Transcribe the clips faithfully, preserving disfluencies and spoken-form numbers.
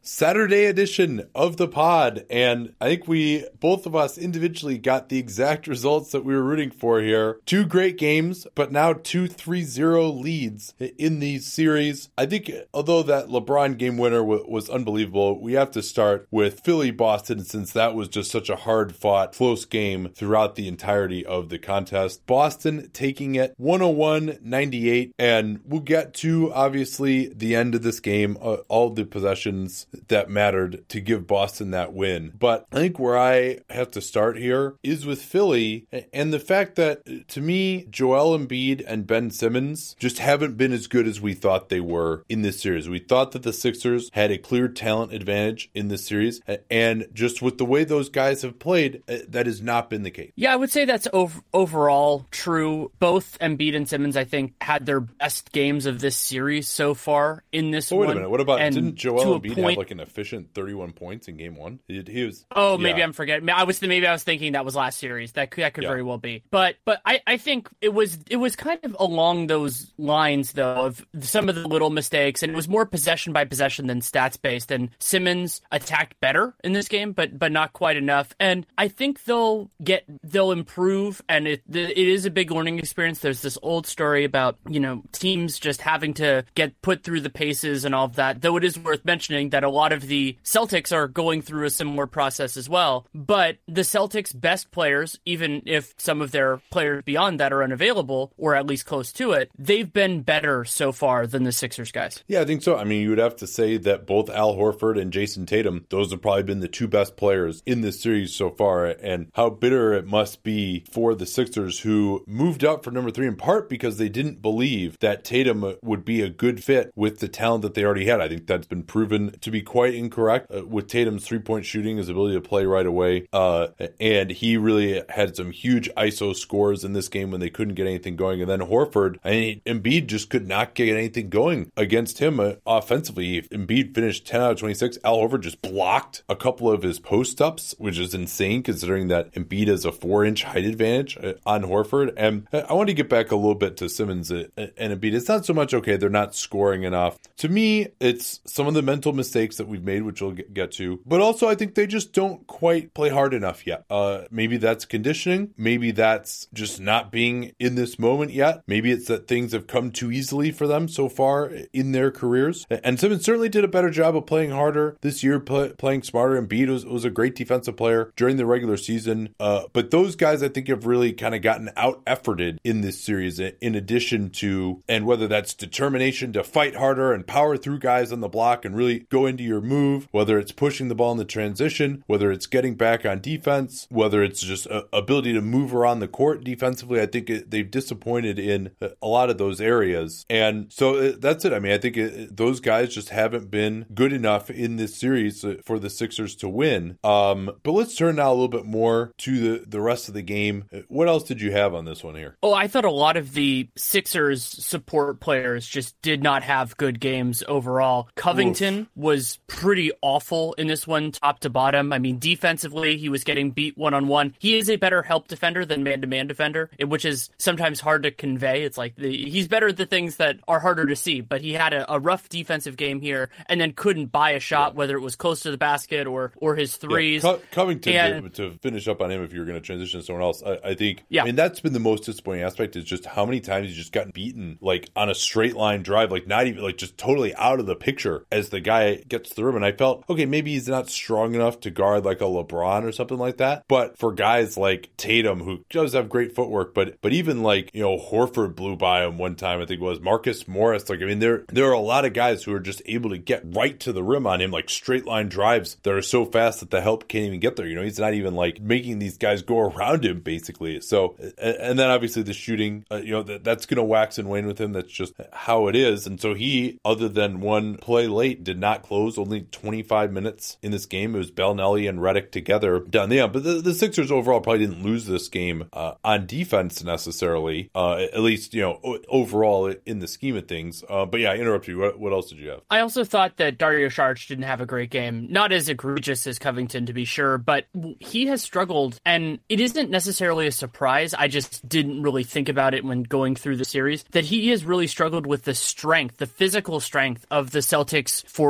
Saturday edition of the pod. And I think we, both of us individually, got the exact results that we were rooting for here. Two great games, but now two three zero leads in these series. I think, although that LeBron game winner w- was unbelievable, we have to start with Philly-Boston, since that was just such a hard-fought, close game throughout the entirety of the contest. Boston taking it one oh one ninety-eight, and we'll get to, obviously, the end of this game, uh, all the possessions that mattered to give Boston that win. But I think where I have to start here is with Philly, and the fact that, to me, Joel Embiid and Ben Simmons just haven't been as good as we thought they were in this series. We thought that the Sixers had a clear talent advantage in this series, and just with the way those guys have played, that has not been the case. Yeah, I would say that's ov- overall true. Both Embiid and Simmons, I think, had their best games of this series so far in this oh, wait one. Wait a minute, what about, and didn't Joel Embiid point, have like an efficient thirty-one points in game one? He, he was. Oh, maybe yeah. I'm forgetting. I was maybe I was thinking that was last series. That could, that could yeah. very well be. But but I, I think it was it was kind of along those lines though of some of the little mistakes, and it was more possession by possession than stats based. And Simmons attacked better in this game, but but not quite enough. And I think they'll get they'll improve, and it it is a big learning experience. There's this old story about, you know, teams just having to get put through the paces and all of that. Though it is worth mentioning that a lot of the Celtics are going through a similar process as well. But the Celtics' best players, even if some of their players beyond that are unavailable, or at least close to it, they've been better so far than the Sixers guys. Yeah, I think so. I mean, you would have to say that both Al Horford and Jason Tatum, those have probably been the two best players in this series so far. And how bitter it must be for the Sixers, who moved up for number three in part because they didn't believe that Tatum would be a good fit with the talent that they already had. I think that's been proven to be quite incorrect uh, with Tatum's three-point shooting, his ability to play right away. Uh, and he really had some huge I S O scores in this game when they couldn't get anything going. And then Horford, I mean, Embiid just could not get anything going against him uh, offensively. Embiid finished ten out of twenty-six. Al Horford just blocked a couple of his post-ups, which is insane considering that Embiid has a four-inch height advantage uh, on Horford. And I want to get back a little bit to Simmons uh, and Embiid. It's not so much, okay, they're not scoring enough. To me, it's some of the mental mistakes that we've made, which we'll get to. But also, I think they just don't quite play hard enough yet. Uh, maybe that's conditioning. Maybe that's just not being in this moment yet. Maybe it's that things have come too easily for them so far in their careers. And Simmons certainly did a better job of playing harder this year, play, playing smarter. Embiid was, was a great defensive player during the regular season. Uh, but those guys, I think, have really kind of gotten out-efforted in this series, in addition to, and whether that's determination to fight harder and power through guys on the block and really go into your move, whether it's pushing the ball in the transition, whether it's getting back on defense, whether it's just a, ability to move around the court defensively. I think it, they've disappointed in a lot of those areas. And so that's it. I mean, I think it, those guys just haven't been good enough in this series for the Sixers to win. Um, but let's turn now a little bit more to the, the rest of the game. What else did you have on this one here? Oh, I thought a lot of the Sixers support players just did not have good games overall. Covington Oof. was pretty awful in this one, top to bottom. I mean, defensively, he was getting beat one-on-one. He is a better help defender than man-to-man defender, which is sometimes hard to convey. It's like the, he's better at the things that are harder to see, but he had a, a rough defensive game here and then couldn't buy a shot, yeah. whether it was close to the basket or or his threes. Yeah, Co- Covington, and, to, to finish up on him, if you're going to transition to someone else, I, I think, yeah. I mean, that's been the most disappointing aspect, is just how many times he's just gotten beaten, like on a straight line drive, like not even, like just totally out of the picture as the guy gets through him. And I felt, okay, maybe he's not strong enough to guard like a LeBron or something like that. But for guys like Tatum, who does have great footwork, but but even like, you know, Horford blew by him one time, I think it was Marcus Morris. Like, I mean, there there are a lot of guys who are just able to get right to the rim on him, like straight line drives that are so fast that the help can't even get there. You know, he's not even like making these guys go around him, basically. So, and then obviously the shooting, uh, you know, that, that's going to wax and wane with him. That's just how it is. And so he, other than one play late, did not close. Only twenty-five minutes in this game. It was Bellinelli and Redick together down the end. But the, the Sixers overall probably didn't lose this game uh, on defense necessarily, uh, at least, you know, overall in the scheme of things. Uh, but yeah, I interrupted you. What, what else did you have? I also thought that Dario Saric didn't have a great game. Not as egregious as Covington, to be sure, but he has struggled, and it isn't necessarily a surprise. I just didn't really think about it when going through the series, that he has really struggled with the strength, the physical strength of the Celtics forwards.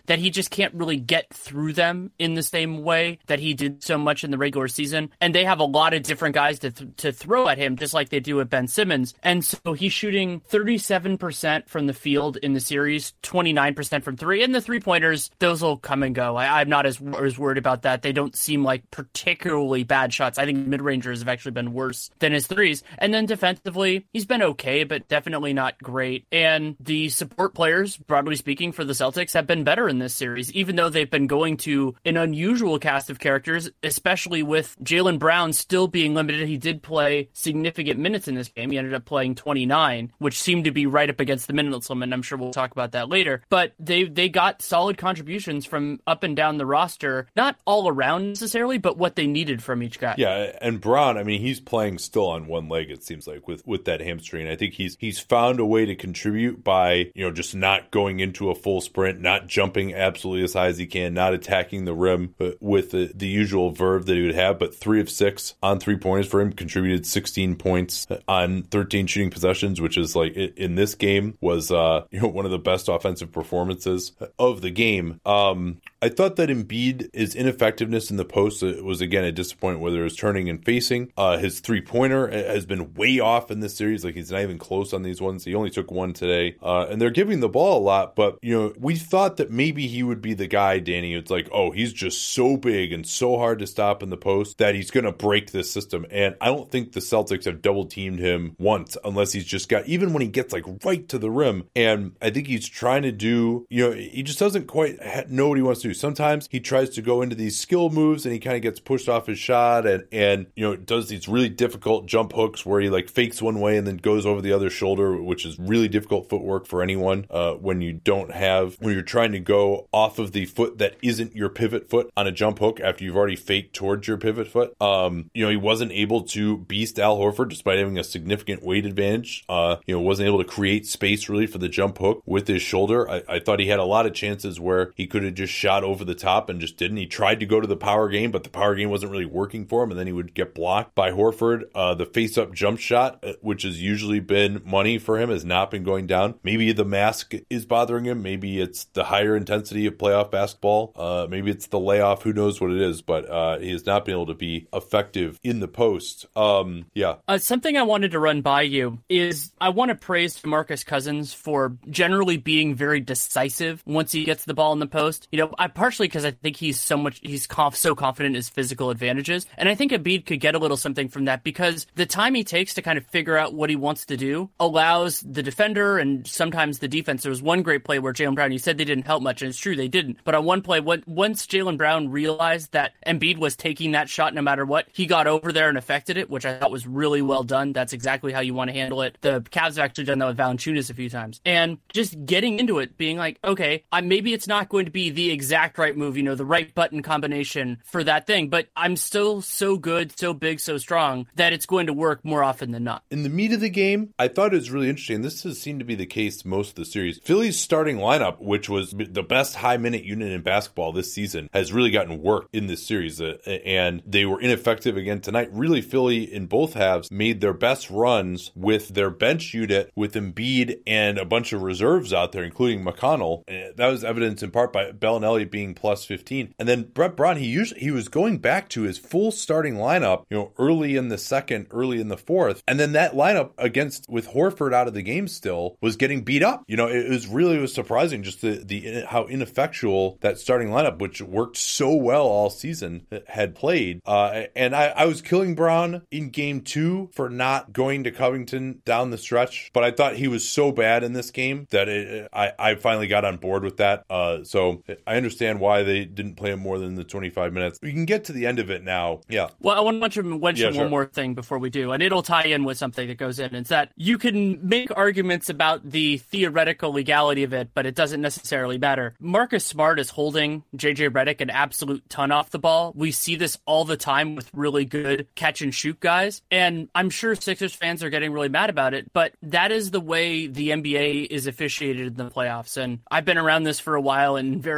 that he just can't really get through them in the same way that he did so much in the regular season. And they have a lot of different guys to, th- to throw at him, just like they do with Ben Simmons. And so he's shooting thirty-seven percent from the field in the series, twenty-nine percent from three. And the three-pointers, those will come and go. I, I'm not as, as worried about that. They don't seem like particularly bad shots. I think mid-rangers have actually been worse than his threes. And then defensively, he's been okay, but definitely not great. And the support players, broadly speaking, for the Celtics have been better in this series, even though they've been going to an unusual cast of characters, especially with Jaylen Brown still being limited. He did play significant minutes in this game. He ended up playing twenty-nine, which seemed to be right up against the minutes limit. I'm sure we'll talk about that later. But they they got solid contributions from up and down the roster, not all around necessarily, but what they needed from each guy. Yeah, and Brown, I mean, he's playing still on one leg, it seems like, with, with that hamstring. I think he's he's found a way to contribute by, you know, just not going into a full sprint, not jumping absolutely as high as he can, not attacking the rim with the, the usual verve that he would have, but three of six on three-pointers for him, contributed sixteen points on thirteen shooting possessions, which is like, in this game, was uh, you know, one of the best offensive performances of the game. Um, I thought that Embiid, his ineffectiveness in the post was, again, a disappointment, whether it was turning and facing. Uh, his three-pointer has been way off in this series. Like, he's not even close on these ones. He only took one today. Uh, and they're giving the ball a lot, but, you know, we thought that maybe he would be the guy, Danny. It's like, oh, he's just so big and so hard to stop in the post that he's going to break this system. And I don't think the Celtics have double-teamed him once, unless he's just got, even when he gets, like, right to the rim. And I think he's trying to do, you know, he just doesn't quite know what he wants to do. Sometimes he tries to go into these skill moves and he kind of gets pushed off his shot and, and, you know, does these really difficult jump hooks where he like fakes one way and then goes over the other shoulder, which is really difficult footwork for anyone uh, when you don't have, when you're trying to go off of the foot that isn't your pivot foot on a jump hook after you've already faked towards your pivot foot. Um, you know, he wasn't able to beast Al Horford despite having a significant weight advantage. Uh, you know, wasn't able to create space really for the jump hook with his shoulder. I, I thought he had a lot of chances where he could have just shot over the top and just didn't. He tried to go to the power game, but the power game wasn't really working for him, and then he would get blocked by Horford. Uh, the face-up jump shot, which has usually been money for him, has not been going down. Maybe the mask is bothering him. Maybe it's the higher intensity of playoff basketball. Uh, maybe it's the layoff. Who knows what it is, but uh, he has not been able to be effective in the post. Um, yeah. Uh, something I wanted to run by you is I want to praise DeMarcus Cousins for generally being very decisive once he gets the ball in the post. You know, I partially because I think he's so much, he's conf- so confident in his physical advantages. And I think Embiid could get a little something from that because the time he takes to kind of figure out what he wants to do allows the defender and sometimes the defense. There was one great play where Jaylen Brown, you said they didn't help much, and it's true, they didn't. But on one play, when, once Jaylen Brown realized that Embiid was taking that shot no matter what, he got over there and affected it, which I thought was really well done. That's exactly how you want to handle it. The Cavs have actually done that with Valanciunas a few times. And just getting into it, being like, okay, I, maybe it's not going to be the exact right move, you know, the right button combination for that thing, but I'm still so good, so big, so strong that it's going to work more often than not. In the meat of the game, I thought it was really interesting. This has seemed to be the case most of the series. Philly's starting lineup, which was the best high minute unit in basketball this season, has really gotten work in this series, uh, and they were ineffective again tonight. Really, Philly in both halves made their best runs with their bench unit, with Embiid and a bunch of reserves out there, including McConnell. Uh, that was evidenced in part by Bellinelli being plus fifteen. And then Brett Brown, he usually he was going back to his full starting lineup, you know, early in the second, early in the fourth. And then that lineup against, with Horford out of the game still, was getting beat up. You know, it was really it was surprising just the, the how ineffectual that starting lineup, which worked so well all season, had played. Uh, and I, I was killing Brown in game two for not going to Covington down the stretch. But I thought he was so bad in this game that it, I, I finally got on board with that. Uh, so I understand why they didn't play him more than the twenty-five minutes. We can get to the end of it now. Yeah. Well, I want to mention yeah, sure. one more thing before we do, and it'll tie in with something that goes in. It's that you can make arguments about the theoretical legality of it, but it doesn't necessarily matter. Marcus Smart is holding J J Redick an absolute ton off the ball. We see this all the time with really good catch and shoot guys, and I'm sure Sixers fans are getting really mad about it, but that is the way the N B A is officiated in the playoffs, and I've been around this for a while in various capacities.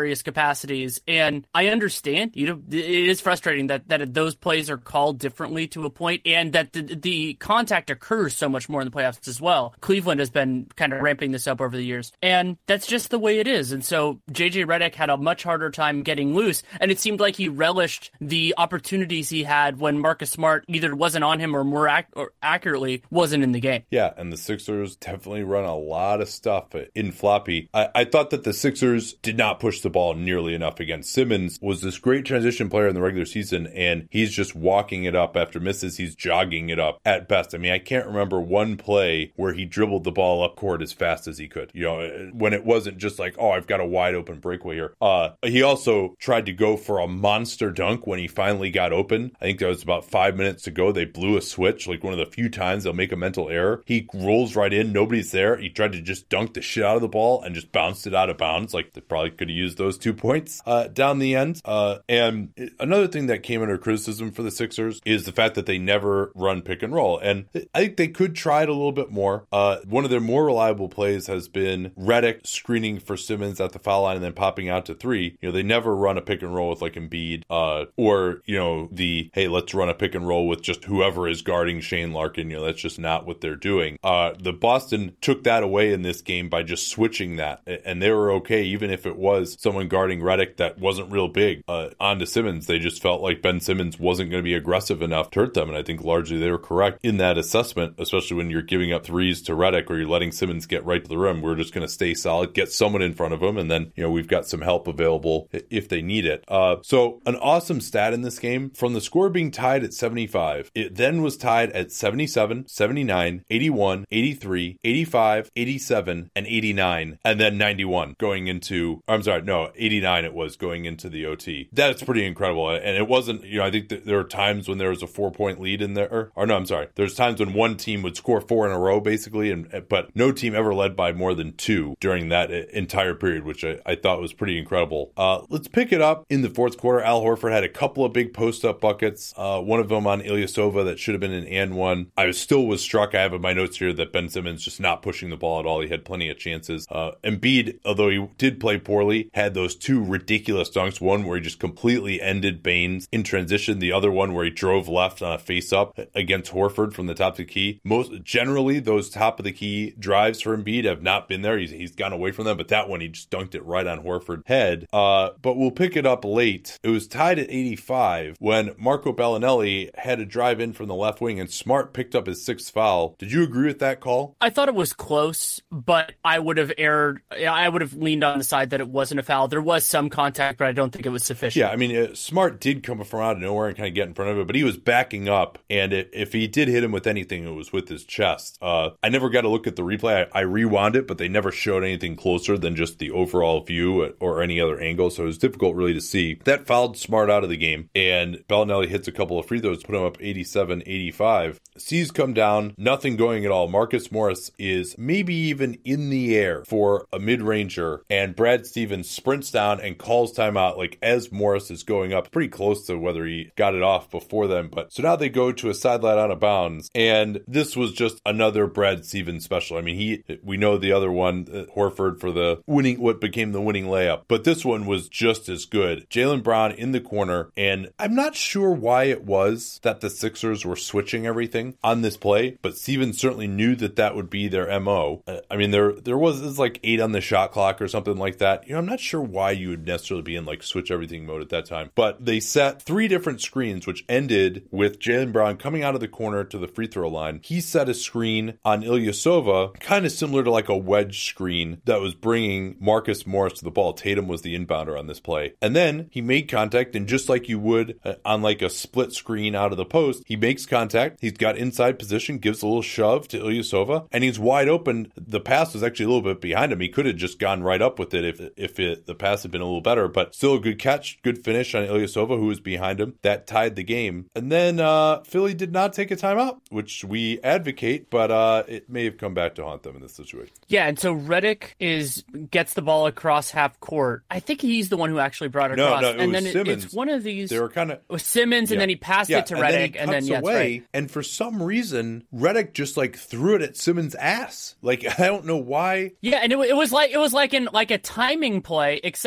capacities. And I understand, you know, it is frustrating that, that those plays are called differently to a point, and that the, the contact occurs so much more in the playoffs as well. Cleveland has been kind of ramping this up over the years, and that's just the way it is. And so J J Redick had a much harder time getting loose, and it seemed like he relished the opportunities he had when Marcus Smart either wasn't on him or more ac- or accurately wasn't in the game. Yeah, and the Sixers definitely run a lot of stuff in floppy. I, I thought that the Sixers did not push the ball nearly enough against Simmons. Was this great transition player in the regular season, and he's just walking it up after misses. He's jogging it up at best. I mean, I can't remember one play where he dribbled the ball up court as fast as he could. You know, when it wasn't just like, oh, I've got a wide open breakaway here. Uh, he also tried to go for a monster dunk when he finally got open. I think there was about five minutes to go. They blew a switch, like one of the few times they'll make a mental error. He rolls right in. Nobody's there. He tried to just dunk the shit out of the ball and just bounced it out of bounds. Like, they probably could have used those two points uh, down the end. Uh, and another thing that came under criticism for the Sixers is the fact that they never run pick and roll. And I think they could try it a little bit more. Uh, one of their more reliable plays has been Redick screening for Simmons at the foul line and then popping out to three. You know, they never run a pick and roll with like Embiid uh, or, you know, the, hey, let's run a pick and roll with just whoever is guarding Shane Larkin. You know, that's just not what they're doing. Uh, the Boston took that away in this game by just switching that. And they were okay, even if it was someone guarding Redick that wasn't real big uh, onto Simmons. They just felt like Ben Simmons wasn't going to be aggressive enough to hurt them. And I think largely they were correct in that assessment, especially when you're giving up threes to Redick or you're letting Simmons get right to the rim. We're just going to stay solid, get someone in front of him, and then, you know, we've got some help available if they need it. Uh, so an awesome stat in this game, from the score being tied at seventy-five, it then was tied at seventy-seven, seventy-nine, eighty-one, eighty-three, eighty-five, eighty-seven, and eighty-nine, and then ninety-one going into, I'm sorry, no, eighty-nine it was going into the O T. That's pretty incredible. And it wasn't, you know, I think that there were times when there was a four point lead in there, or, or no, I'm sorry. There's times when one team would score four in a row, basically, and but no team ever led by more than two during that entire period, which I, I thought was pretty incredible. Uh, let's pick it up in the fourth quarter. Al Horford had a couple of big post-up buckets, uh, one of them on Ilyasova that should have been an and one. I was still was struck, I have in my notes here, that Ben Simmons just not pushing the ball at all. He had plenty of chances. Uh, Embiid, although he did play poorly, had those two ridiculous dunks, one where he just completely ended Baines in transition, the other one where he drove left on a face-up against Horford from the top of the key. Most generally, those top of the key drives for Embiid have not been there. He's, he's gone away from them, but that one, he just dunked it right on Horford's head. Uh, but we'll pick it up late. It was tied at eighty-five when Marco Bellinelli had a drive in from the left wing and Smart picked up his sixth foul. Did you agree with that call? I thought it was close, but I would have erred. I would have leaned on the side that it wasn't a foul. There was some contact, but I don't think it was sufficient. Yeah, I mean, uh, Smart did come from out of nowhere and kind of get in front of it, but he was backing up, and it, if he did hit him with anything, it was with his chest. Uh, I never got to look at the replay. I, I rewound it, but they never showed anything closer than just the overall view or any other angle, so it was difficult really to see. That fouled Smart out of the game, and Bellinelli hits a couple of free throws, put him up eighty-seven eighty-five. C's come down, nothing going at all. Marcus Morris is maybe even in the air for a mid-ranger, and Brad Stevens sprints down and calls timeout, like as Morris is going up, pretty close to whether he got it off before then. But so now they go to a sideline out of bounds, and this was just another Brad Stevens special. I mean, he we know the other one, uh, Horford, for the winning, what became the winning layup, but this one was just as good. Jaylen Brown in the corner, and I'm not sure why it was that the Sixers were switching everything on this play, but Stevens certainly knew that that would be their M O. Uh, I mean, there there was, it was like eight on the shot clock or something like that. You know, I'm not sure why you would necessarily be in like switch everything mode at that time, but they set three different screens, which ended with Jaylen Brown coming out of the corner to the free throw line. He set a screen on Ilyasova, kind of similar to like a wedge screen that was bringing Marcus Morris to the ball. Tatum was the inbounder on this play. And then he made contact, and just like you would uh, on like a split screen out of the post, he makes contact. He's got inside position, gives a little shove to Ilyasova, and he's wide open. The pass was actually a little bit behind him. He could have just gone right up with it if if it, the pass had been a little better, but still a good catch, good finish on Ilyasova, who was behind him. That tied the game. And then uh, Philly did not take a timeout, which we advocate, but uh, it may have come back to haunt them in this situation. Yeah, and so Redick is gets the ball across half court. I think he's the one who actually brought it no, across. No, it and was then Simmons. It, it's one of these. They were kind of with Simmons, yeah. and then he passed yeah, it to and Redick, then and then, yeah, away, right. And for some reason, Redick just like threw it at Simmons' ass. Like, I don't know why. Yeah, and it, it was like it was like in like a timing play, except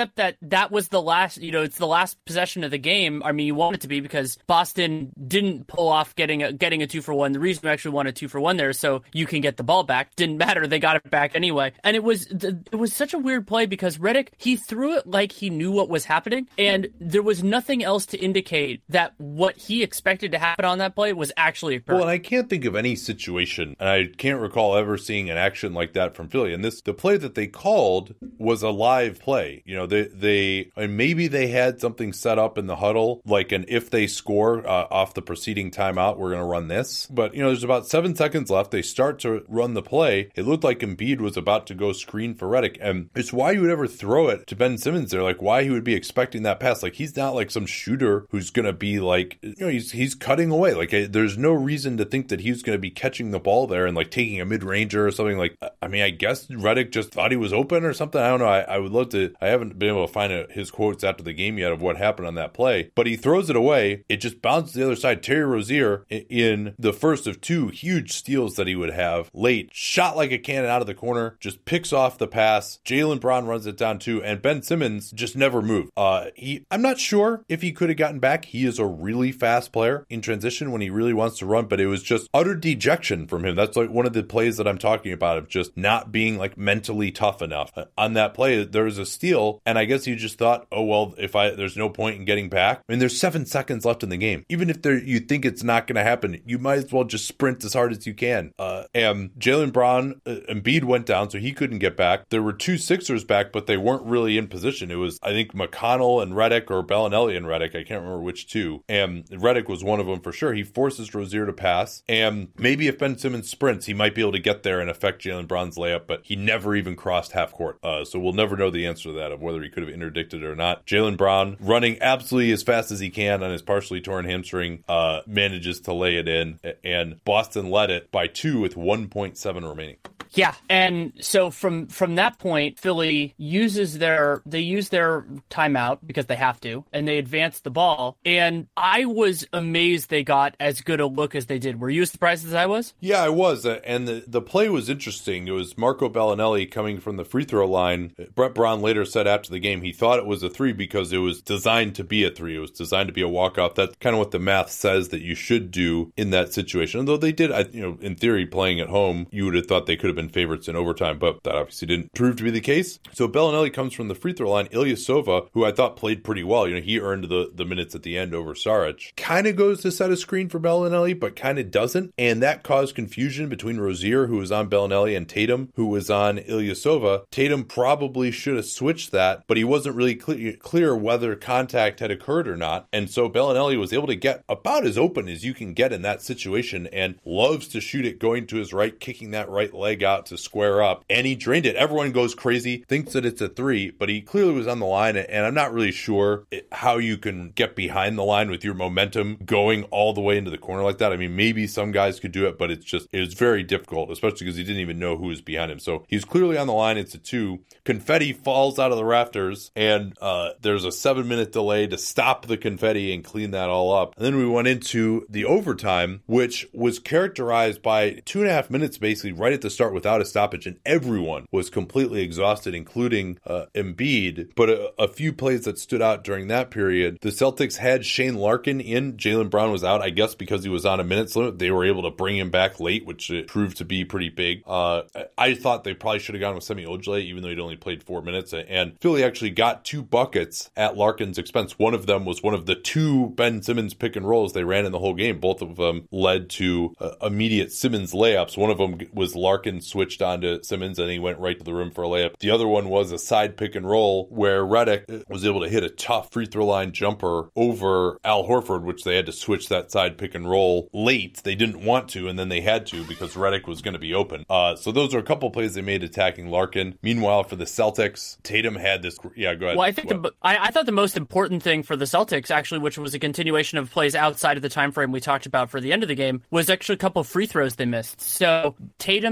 except that that was the last, you know, it's the last possession of the game. I mean, you want it to be because Boston didn't pull off getting a, getting a two for one. The reason we actually wanted two for one there is so you can get the ball back. Didn't matter. They got it back anyway. And it was, it was such a weird play because Redick, he threw it like he knew what was happening. And there was nothing else to indicate that what he expected to happen on that play was actually occurring. Well, and I can't think of any situation, and I can't recall ever seeing an action like that from Philly. And this, the play that they called was a live play. You know, they, they, and maybe they had something set up in the huddle, like an if they score uh, off the preceding timeout, we're going to run this. But, you know, there's about seven seconds left. They start to run the play. It looked like Embiid was about to go screen for Redick. And it's why you would ever throw it to Ben Simmons there, like why he would be expecting that pass. Like, he's not like some shooter who's going to be like, you know, he's, he's cutting away. Like, there's no reason to think that he's going to be catching the ball there and like taking a mid-ranger or something. Like, I mean, I guess Redick just thought he was open or something. I don't know. I, I would love to, I haven't been able to find a, his quotes after the game yet of what happened on that play, but he throws it away. It just bounces to the other side. Terry Rozier, in the first of two huge steals that he would have late, shot like a cannon out of the corner, just picks off the pass. Jaylen Brown runs it down too, and Ben Simmons just never moved. Uh, he, I'm not sure if he could have gotten back. He is a really fast player in transition when he really wants to run, but it was just utter dejection from him. That's like one of the plays that I'm talking about of just not being like mentally tough enough. Uh, on that play, there was a steal, and I guess he just thought, oh, well, if I, there's no point in getting back. I mean, there's seven seconds left in the game. Even if there, you think it's not going to happen, you might as well just sprint as hard as you can. Uh, and Jaylen Brown, uh, Embiid went down, so he couldn't get back. There were two Sixers back, but they weren't really in position. It was, I think, McConnell and Redick, or Bellinelli and Redick. I can't remember which two. And Redick was one of them for sure. He forces Rozier to pass. And maybe if Ben Simmons sprints, he might be able to get there and affect Jaylen Brown's layup, but he never even crossed half court. Uh, so we'll never know the answer to that of whether he could have interdicted it or not. Jaylen Brown, running absolutely as fast as he can on his partially torn hamstring, uh, manages to lay it in, and Boston led it by two with one point seven remaining. Yeah, and so from from that point, Philly uses their they use their timeout because they have to, and they advance the ball. And I was amazed they got as good a look as they did. Were you as surprised as I was? Yeah, I was, uh, and the the play was interesting. It was Marco Bellinelli coming from the free throw line. Brett Brown later said after the game he thought it was a three because it was designed to be a three. It was designed to be a walk-off. That's kind of what the math says that you should do in that situation. Although they did, I, you know, in theory, playing at home, you would have thought they could have been favorites in overtime, but that obviously didn't prove to be the case. So Bellinelli comes from the free throw line. Ilyasova, who I thought played pretty well, you know, he earned the, the minutes at the end over Saric, kind of goes to set a screen for Bellinelli, but kind of doesn't. And that caused confusion between Rozier, who was on Bellinelli, and Tatum, who was on Ilyasova. Tatum probably should have switched that, but he wasn't really clear, clear whether contact had occurred or not. And so Bellinelli was able to get about as open as you can get in that situation and loves to shoot it going to his right, kicking that right leg out to square up, and he drained it. Everyone goes crazy, thinks that it's a three, but he clearly was on the line, and I'm not really sure how you can get behind the line with your momentum going all the way into the corner like that. I mean, maybe some guys could do it, but it's just, it was very difficult, especially because he didn't even know who was behind him. So he's clearly on the line. It's a two. Confetti falls out of the rafters, and uh, there's a seven minute delay to stop the confetti and clean that all up. And then we went into the overtime, which was characterized by two and a half minutes basically right at the start without a stoppage, and everyone was completely exhausted, including uh, Embiid. But a, a few plays that stood out during that period, the Celtics had Shane Larkin in. Jaylen Brown was out, I guess, because he was on a minutes limit. They were able to bring him back late, which it proved to be pretty big. Uh, I thought they probably should have gone with Semi Ojeleye, even though he'd only played four minutes. And Philly actually got two buckets at Larkin's expense. One of them was one of the two Ben Simmons pick and rolls they ran in the whole game. Both of them led to uh, immediate Simmons layups. One of them was Larkin switched onto Simmons and he went right to the rim for a layup. The other one was a side pick and roll where Redick was able to hit a tough free throw line jumper over Al Horford, which they had to switch that side pick and roll late. They didn't want to, and then they had to because Redick was going to be open. Uh, so those are a couple plays they made attacking Larkin. Meanwhile, for the Celtics, Tatum had this. Yeah, go ahead. Well, I think the, I, I thought the most important thing for the Celtics, actually, which was a continuation of plays outside of the time frame we talked about for the end of the game, was actually a couple of free throws they missed. So Tatum split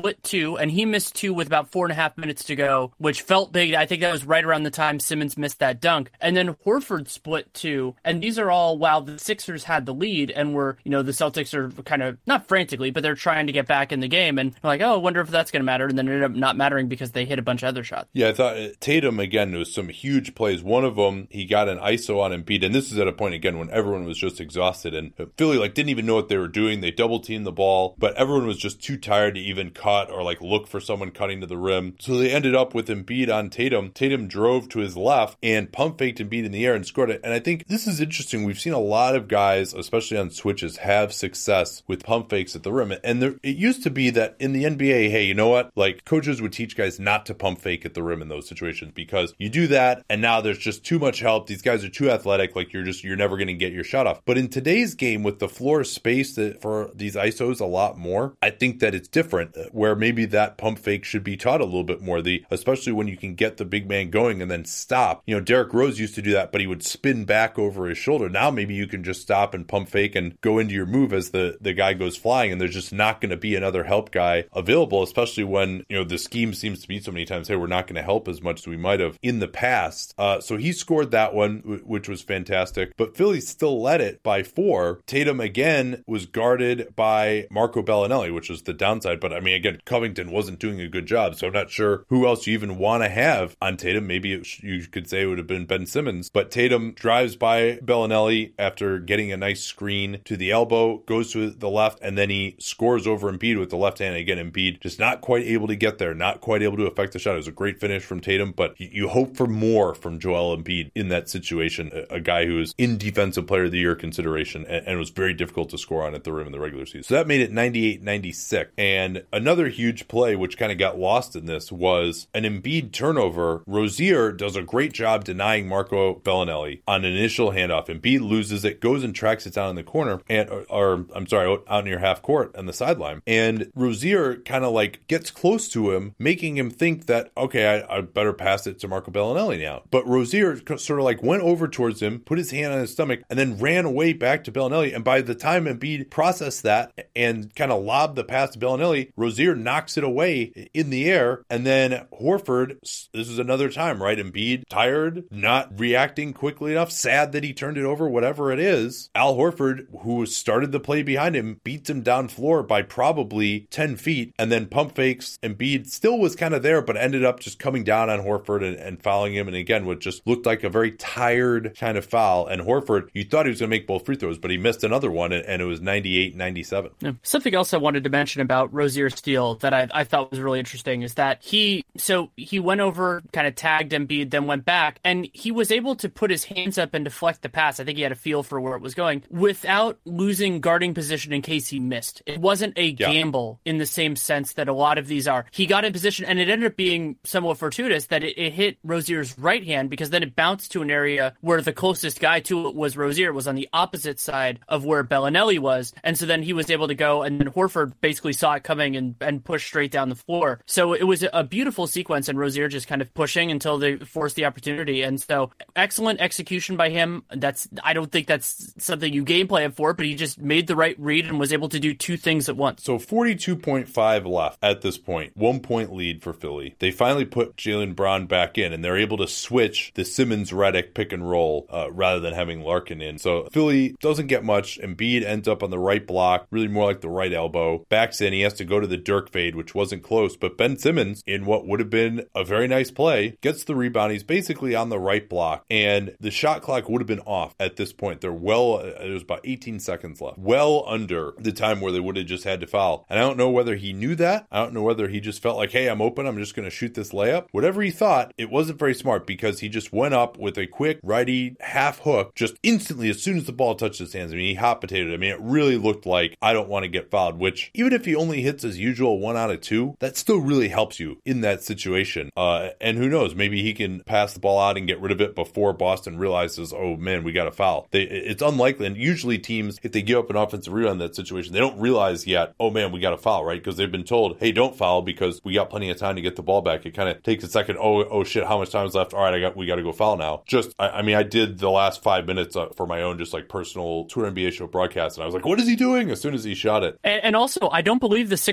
split two, and he missed two with about four and a half minutes to go, which felt big. I think that was right around the time Simmons missed that dunk. And then Horford split two, and these are all while the Sixers had the lead and were, you know, the Celtics are kind of, not frantically, but they're trying to get back in the game, and like, oh, I wonder if that's going to matter, and then it ended up not mattering because they hit a bunch of other shots. Yeah, I thought Tatum, again, there was some huge plays. One of them, he got an I S O on Embiid, and this is at a point, again, when everyone was just exhausted, and Philly, like, didn't even know what they were doing. They double-teamed the ball, but everyone was just too tired to even cut or, like, look for someone cutting to the rim. So they ended up with Embiid on Tatum. Tatum drove to his left and pump-faked Embiid in the air and scored it. And I think this is interesting. We've seen a lot of guys, especially on switches, have success with pump fakes at the rim. And there, it used to be that in the N B A, hey, you know what? Like, coaches would teach guys not to pump fake at the rim in those situations because you do that, and now there's just too much help. These guys are too athletic. Like, you're just, you're never going to get your shot off. But in today's game, with the floor space that for these I S Os a lot more, I think that it's different, where maybe that pump fake should be taught a little bit more, the especially when you can get the big man going and then stop. You know, Derrick Rose used to do that, but he would spin back over his shoulder. Now maybe you can just stop and pump fake and go into your move as the, the guy goes flying, and there's just not going to be another help guy available, especially when, you know, the scheme seems to be so many times, hey, we're not going to help as much as we might have in the past. Uh, so he scored that one, w- which was fantastic, but Philly still led it by four. Tatum, again, was guarded by Marco Bellinelli, which was the downside, but I mean, again, Covington wasn't doing a good job, so I'm not sure who else you even want to have on Tatum. Maybe it, you could say it would have been Ben Simmons, but Tatum drives by Bellinelli after getting a nice screen to the elbow, goes to the left, and then he scores over Embiid with the left hand. Again, Embiid just not quite able to get there, not quite able to affect the shot. It was a great finish from Tatum, but you hope for more from Joel Embiid in that situation, a, a guy who was in Defensive Player of the Year consideration, and, and it was very difficult to score on at the rim in the regular season. So that made it ninety-eight ninety-six. And another huge play, which kind of got lost in this, was an Embiid turnover. Rozier does a great job denying Marco Bellinelli on an initial handoff. Embiid loses it, goes and tracks it down in the corner, and or, or I'm sorry, out near half court on the sideline. And Rozier kind of like gets close to him, making him think that, okay, I, I better pass it to Marco Bellinelli now. But Rozier sort of like went over towards him, put his hand on his stomach, and then ran away back to Bellinelli. And by the time Embiid processed that and kind of lobbed the pass to Bellinelli, Rozier knocks it away in the air. And then Horford, this is another time, right? Embiid, tired, not reacting quickly enough, sad that he turned it over, whatever it is. Al Horford, who started the play behind him, beats him down floor by probably ten feet, and then pump fakes. Embiid still was kind of there, but ended up just coming down on Horford and, and fouling him. And again, what just looked like a very tired kind of foul. And Horford, you thought he was going to make both free throws, but he missed another one, and, and it was ninety-eight ninety-seven. Yeah. Something else I wanted to mention about Rozier's steal that I, I thought was really interesting is that he, so he went over, kind of tagged Embiid, then went back, and he was able to put his hands up and deflect the pass. I think he had a feel for where it was going without losing guarding position in case he missed. It wasn't a yeah. gamble in the same sense that a lot of these are. He got in position, and it ended up being somewhat fortuitous that it, it hit Rozier's right hand, because then it bounced to an area where the closest guy to it was Rozier, was on the opposite side of where Bellinelli was. And so then he was able to go, and then Horford basically saw it coming and, and pushed straight down the floor. So it was a beautiful sequence, and Rozier just kind of pushing until they forced the opportunity. And so excellent execution by him. That's, I don't think that's something you game plan for, but he just made the right read and was able to do two things at once. So forty-two point five left at this point, one point lead for Philly. They finally put Jaylen Brown back in, and they're able to switch the Simmons-Redick pick and roll uh, rather than having Larkin in. So Philly doesn't get much. Embiid ends up on the right block, really more like the right elbow. Backs in, he has to go to the Dirk fade, which wasn't close, but Ben Simmons, in what would have been a very nice play, gets the rebound. He's basically on the right block, and the shot clock would have been off at this point. They're well, it was about eighteen seconds left, well under the time where they would have just had to foul. And I don't know whether he knew that. I don't know whether he just felt like, hey, I'm open, I'm just going to shoot this layup. Whatever he thought, it wasn't very smart, because he just went up with a quick righty half hook just instantly as soon as the ball touched his hands. I mean, he hot potatoed. I mean, it really looked like, I don't want to get fouled, which even if he only hits his usual one out of two, that still really helps you in that situation. Uh, and who knows, maybe he can pass the ball out and get rid of it before Boston realizes, oh man, we got a foul. They, it's unlikely. And usually teams, if they give up an offensive rebound in that situation, they don't realize yet, oh man, we got a foul, right? Because they've been told, hey, don't foul because we got plenty of time to get the ball back. It kind of takes a second. Oh, oh shit, how much time is left? All right, I got, we got to go foul now. Just, I, I mean, I did the last five minutes uh, for my own, just like personal Tour N B A show broadcast, and I was like, what is he doing? As soon as he shot it. And, and also, I don't believe the Sixers were in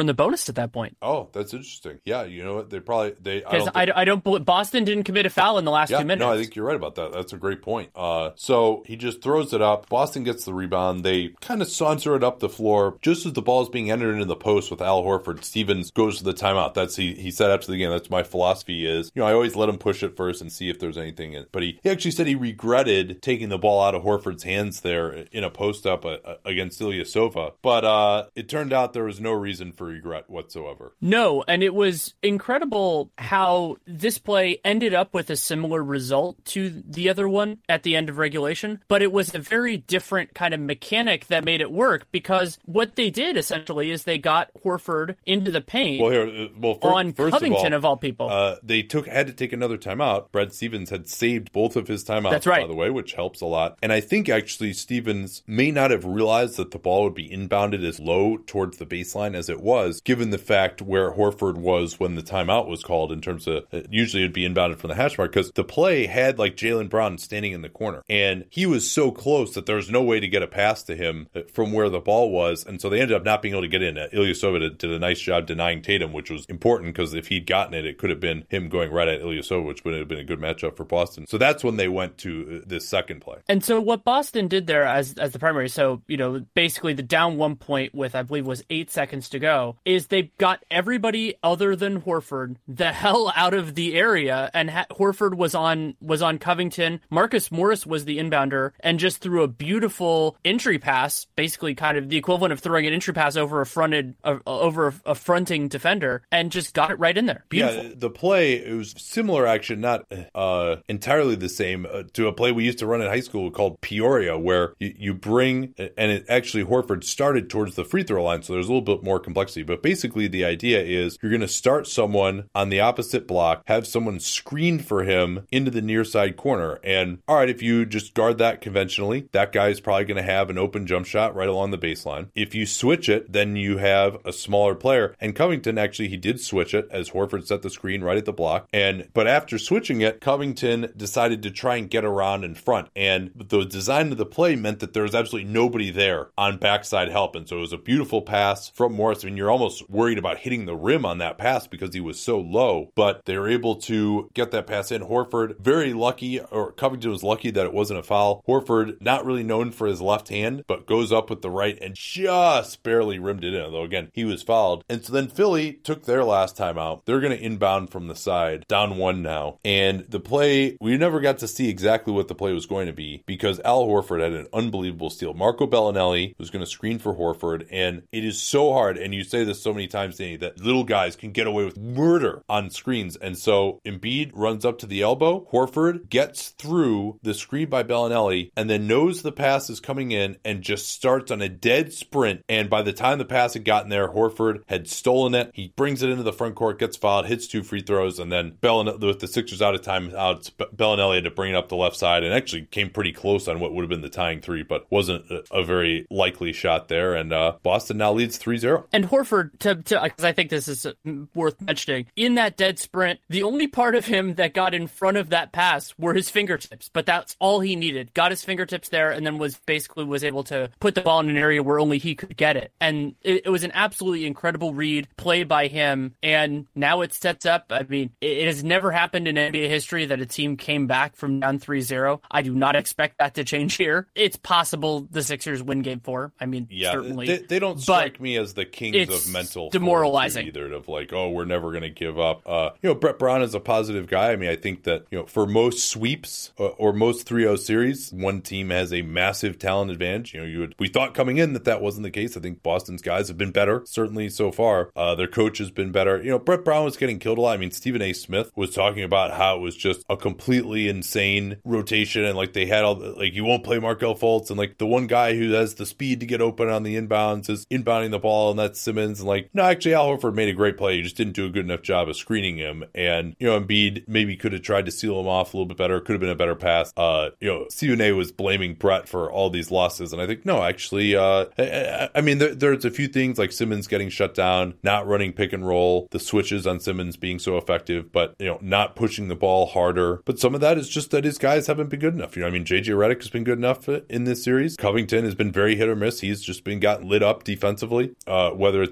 in the bonus at that point. Oh, that's interesting. Yeah, you know what? They probably they because I, I, I don't believe Boston didn't commit a foul in the last yeah, two minutes. No, I think you're right about that. That's a great point. Uh, so he just throws it up. Boston gets the rebound. They kind of saunter it up the floor just as the ball is being entered into the post with Al Horford. Stevens goes to the timeout. That's he he said after the game. That's my philosophy. Is you know I always let him push it first and see if there's anything in. But he, he actually said he regretted taking the ball out of Horford's hands there in a post up uh, against Ilyasova. But uh, it turned out there was no reason for regret whatsoever. No, and it was incredible how this play ended up with a similar result to the other one at the end of regulation, but it was a very different kind of mechanic that made it work, because what they did essentially is they got Horford into the paint well, here, well, first, on first Covington of, all, of all people. Uh, they took had to take another timeout. Brad Stevens had saved both of his timeouts, That's right. by the way, which helps a lot. And I think actually Stevens may not have realized that the ball would be inbounded as low towards the baseline as it was, given the fact where Horford was when the timeout was called in terms of, uh, usually it'd be inbounded from the hash mark, because the play had like Jaylen Brown standing in the corner. And he was so close that there was no way to get a pass to him from where the ball was. And so they ended up not being able to get in. Uh, Ilyasova did, did a nice job denying Tatum, which was important because if he'd gotten it, it could have been him going right at Ilyasova, which would have been a good matchup for Boston. So that's when they went to this second play. And so what Boston did there as as the primary, so, you know, basically the down one point with, I believe, was eight seconds to go, is they got everybody other than Horford the hell out of the area, and ha- Horford was on was on Covington. Marcus Morris was the inbounder and just threw a beautiful entry pass, basically kind of the equivalent of throwing an entry pass over a fronted uh, over a, a fronting defender, and just got it right in there. Beautiful. Yeah, the play, it was similar action, not uh, entirely the same, uh, to a play we used to run in high school called Peoria, where you, you bring, and it actually Horford started towards the free throw line, so there's a little bit more complexity. But basically the idea is you're going to start someone on the opposite block, have someone screen for him into the near side corner. And all right, if you just guard that conventionally, that guy is probably going to have an open jump shot right along the baseline. If you switch it, then you have a smaller player. And Covington, actually, he did switch it as Horford set the screen right at the block. And but after switching it, Covington decided to try and get around in front. And the design of the play meant that there was absolutely nobody there on backside help. And so it was a beautiful pass from Morris. I mean, you're almost worried about hitting the rim on that pass because he was so low, but they were able to get that pass in. Horford, very lucky, or Covington was lucky that it wasn't a foul. Horford, not really known for his left hand, but goes up with the right and just barely rimmed it in, although again, he was fouled. And so then Philly took their last timeout. They're going to inbound from the side, down one now. And the play, we never got to see exactly what the play was going to be because Al Horford had an unbelievable steal. Marco Bellinelli was going to screen for Horford, and it is so hard, and you say this so many times, Danny, that little guys can get away with murder on screens. And so Embiid runs up to the elbow. Horford gets through the screen by Bellinelli and then knows the pass is coming in and just starts on a dead sprint. And by the time the pass had gotten there, Horford had stolen it. He brings it into the front court, gets fouled, hits two free throws, and then Bellinelli, with the Sixers out of timeouts, Bellinelli had to bring it up the left side and actually came pretty close on what would have been the tying three, but wasn't a, a very likely shot there. And uh, Boston now leads three zero. And Horford, to because I think this is worth mentioning, in that dead sprint, the only part of him that got in front of that pass were his fingertips, but that's all he needed. Got his fingertips there and then was basically was able to put the ball in an area where only he could get it. And it, it was an absolutely incredible read, play by him. And now it sets up, I mean, it, it has never happened in N B A history that a team came back from down three zero. I do not expect that to change here. It's possible the Sixers win game four. I mean, yeah, certainly. They, they don't strike me as the kings of mental demoralizing either, of like, oh, we're never going to give up. Uh, you know, Brett Brown is a positive guy. I mean, I think that, you know, for most sweeps uh, or most three oh series, one team has a massive talent advantage. You know, you would, we thought coming in that that wasn't the case. I think Boston's guys have been better, certainly so far. Uh, their coach has been better. You know, Brett Brown was getting killed a lot. I mean, Stephen A. Smith was talking about how it was just a completely insane rotation, and like they had all the, like, you won't play Markelle Fultz, and like the one guy who has the speed to get open on the inbounds is inbounding the ball, and that's Simmons. And like, no, actually, Al Horford made a great play. He just didn't do a good enough job of screening him. And, you know, Embiid maybe could have tried to seal him off a little bit better. Could have been a better pass. Uh, you know, Stephen A. was blaming Brett for all these losses. And I think, no, actually, uh, I, I mean, there, there's a few things like Simmons getting shut down, not running pick and roll, the switches on Simmons being so effective, but, you know, not pushing the ball harder. But some of that is just that his guys haven't been good enough. You know, I mean, J J Redick has been good enough in this series. Covington has been very hit or miss. He's just been gotten lit up defensively, uh, whether it's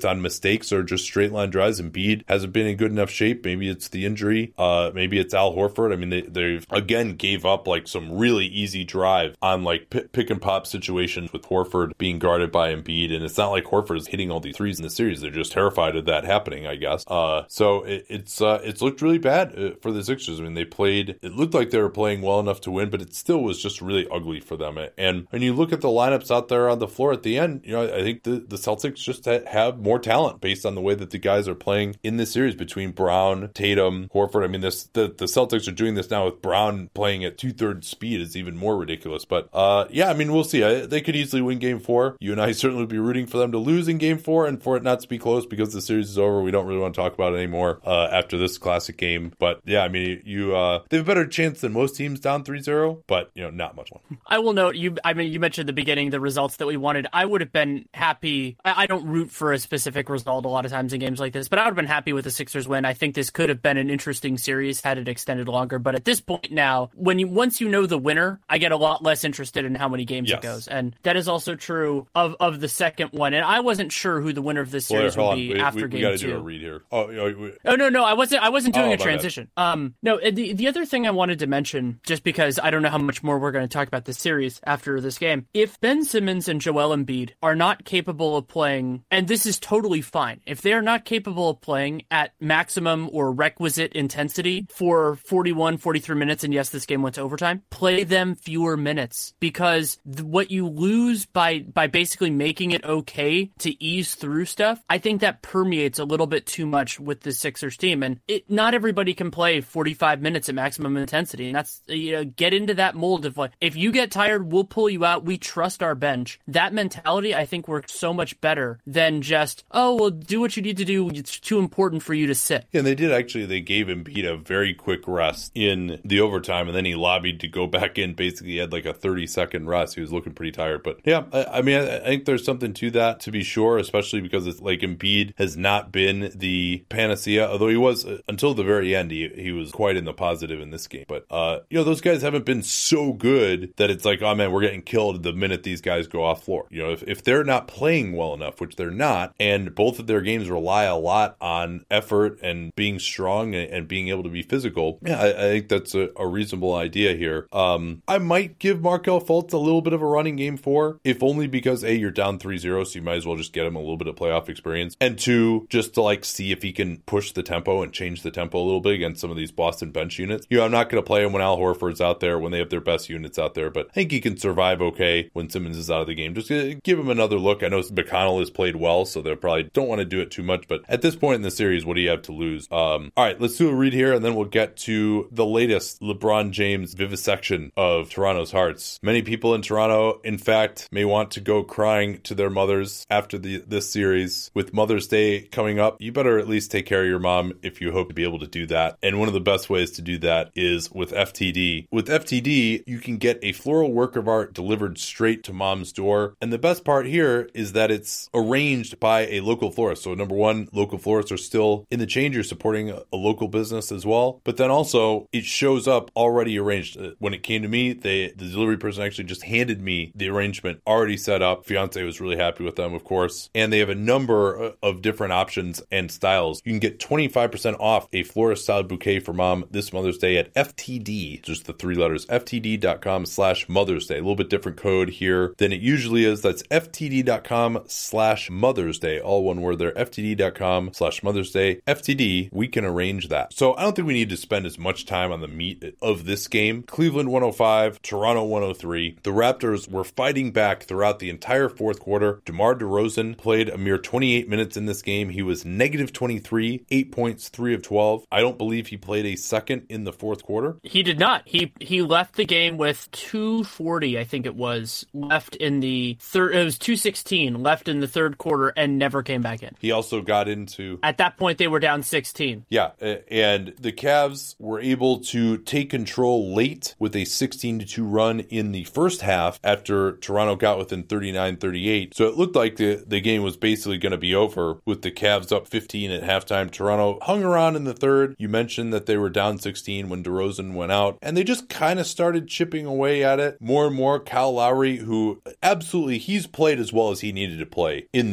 it's on mistakes or just straight line drives. Embiid hasn't been in good enough shape. Maybe it's the injury. Uh, maybe it's Al Horford. I mean, they, they again gave up like some really easy drive on like p- pick and pop situations with Horford being guarded by Embiid. And it's not like Horford is hitting all these threes in the series. They're just terrified of that happening, I guess. Uh, so it, it's uh, it's looked really bad uh, for the Sixers. I mean, they played, it looked like they were playing well enough to win, but it still was just really ugly for them. And when you look at the lineups out there on the floor at the end, you know, I think the, the Celtics just ha- have more talent based on the way that the guys are playing in this series between Brown, Tatum, Horford. I mean, this the, the Celtics are doing this now with Brown playing at two-thirds speed is even more ridiculous. But uh, yeah, I mean, we'll see. I, they could easily win game four. You and I certainly would be rooting for them to lose in game four and for it not to be close because the series is over. We don't really want to talk about it anymore uh, after this classic game. But yeah, I mean, you uh, they have a better chance than most teams down three zero, but you know, not much one. I will note, you. I mean, you mentioned at the beginning the results that we wanted. I would have been happy. I, I don't root for a specific result a lot of times in games like this, but I would have been happy with the Sixers win. I think this could have been an interesting series had it extended longer. But at this point now, when you once you know the winner, I get a lot less interested in how many games yes. it goes, and that is also true of, of the second one. And I wasn't sure who the winner of this series well, would be we, after we, game we gotta two. do a read here. Oh, oh, oh no, no, I wasn't. I wasn't doing oh, a transition. Um, no, the the other thing I wanted to mention, just because I don't know how much more we're going to talk about this series after this game. If Ben Simmons and Joel Embiid are not capable of playing, and this is totally fine, if they are not capable of playing at maximum or requisite intensity for forty-one, forty-three minutes, and yes, this game went to overtime, play them fewer minutes, because th- what you lose by, by basically making it okay to ease through stuff, I think that permeates a little bit too much with the Sixers team, and it, not everybody can play forty-five minutes at maximum intensity, and that's, you know, get into that mold of like, if you get tired, we'll pull you out, we trust our bench. That mentality, I think, works so much better than just, oh, well, do what you need to do, it's too important for you to sit. Yeah, and they did actually, they gave Embiid a very quick rest in the overtime, and then he lobbied to go back in. Basically, he had like a thirty second rest. He was looking pretty tired. But yeah, I, I mean, I, I think there's something to that, to be sure, especially because it's like Embiid has not been the panacea, although he was, uh, until the very end, he, he was quite in the positive in this game. But, uh, you know, those guys haven't been so good that it's like, oh man, we're getting killed the minute these guys go off floor. You know, if, if they're not playing well enough, which they're not, and both of their games rely a lot on effort and being strong and, and being able to be physical, yeah, I, I think that's a, a reasonable idea here. Um, I might give Markelle Fultz a little bit of a running game four, if only because A, you're down three zero, so you might as well just get him a little bit of playoff experience, and two, just to like see if he can push the tempo and change the tempo a little bit against some of these Boston bench units. You know, I'm not going to play him when Al Horford's out there, when they have their best units out there, but I think he can survive okay when Simmons is out of the game. Just give him another look. I know McConnell has played well, so they probably don't want to do it too much, but at this point in the series, what do you have to lose? Um, all right, let's do a read here, and then we'll get to the latest LeBron James vivisection of Toronto's hearts. Many people in Toronto, in fact, may want to go crying to their mothers after the this series. With Mother's Day coming up, you better at least take care of your mom if you hope to be able to do that. And one of the best ways to do that is with F T D. With F T D, you can get a floral work of art delivered straight to mom's door. And the best part here is that it's arranged by a local florist. So number one, local florists are still in the change. You're supporting a, a local business as well. But then also, it shows up already arranged. When it came to me, they the delivery person actually just handed me the arrangement already set up. Fiance was really happy with them, of course. And they have a number of different options and styles. You can get twenty-five percent off a florist-styled bouquet for mom this Mother's Day at F T D, just the three letters, F T D dot com slash Mother's Day. A little bit different code here than it usually is. That's F T D dot com slash Mother's Day. All one word there, F T D dot com slash Mother's Day. F T D, we can arrange that. So I don't think we need to spend as much time on the meat of this game. Cleveland one oh five, Toronto one oh three. The Raptors were fighting back throughout the entire fourth quarter. DeMar DeRozan played a mere twenty-eight minutes in this game. He was negative twenty-three, eight points, three of twelve. I don't believe he played a second in the fourth quarter. He did not. He he left the game with two forty, I think it was, left in the third. It was two sixteen left in the third quarter and never came back in. He also got into... At that point, they were down sixteen. Yeah, and the Cavs were able to take control late with a sixteen to two run in the first half after Toronto got within thirty-nine thirty-eight. So it looked like the, the game was basically going to be over with the Cavs up fifteen at halftime. Toronto hung around in the third. You mentioned that they were down sixteen when DeRozan went out, and they just kind of started chipping away at it more and more. Kyle Lowry, who absolutely, he's played as well as he needed to play in this series. I mean,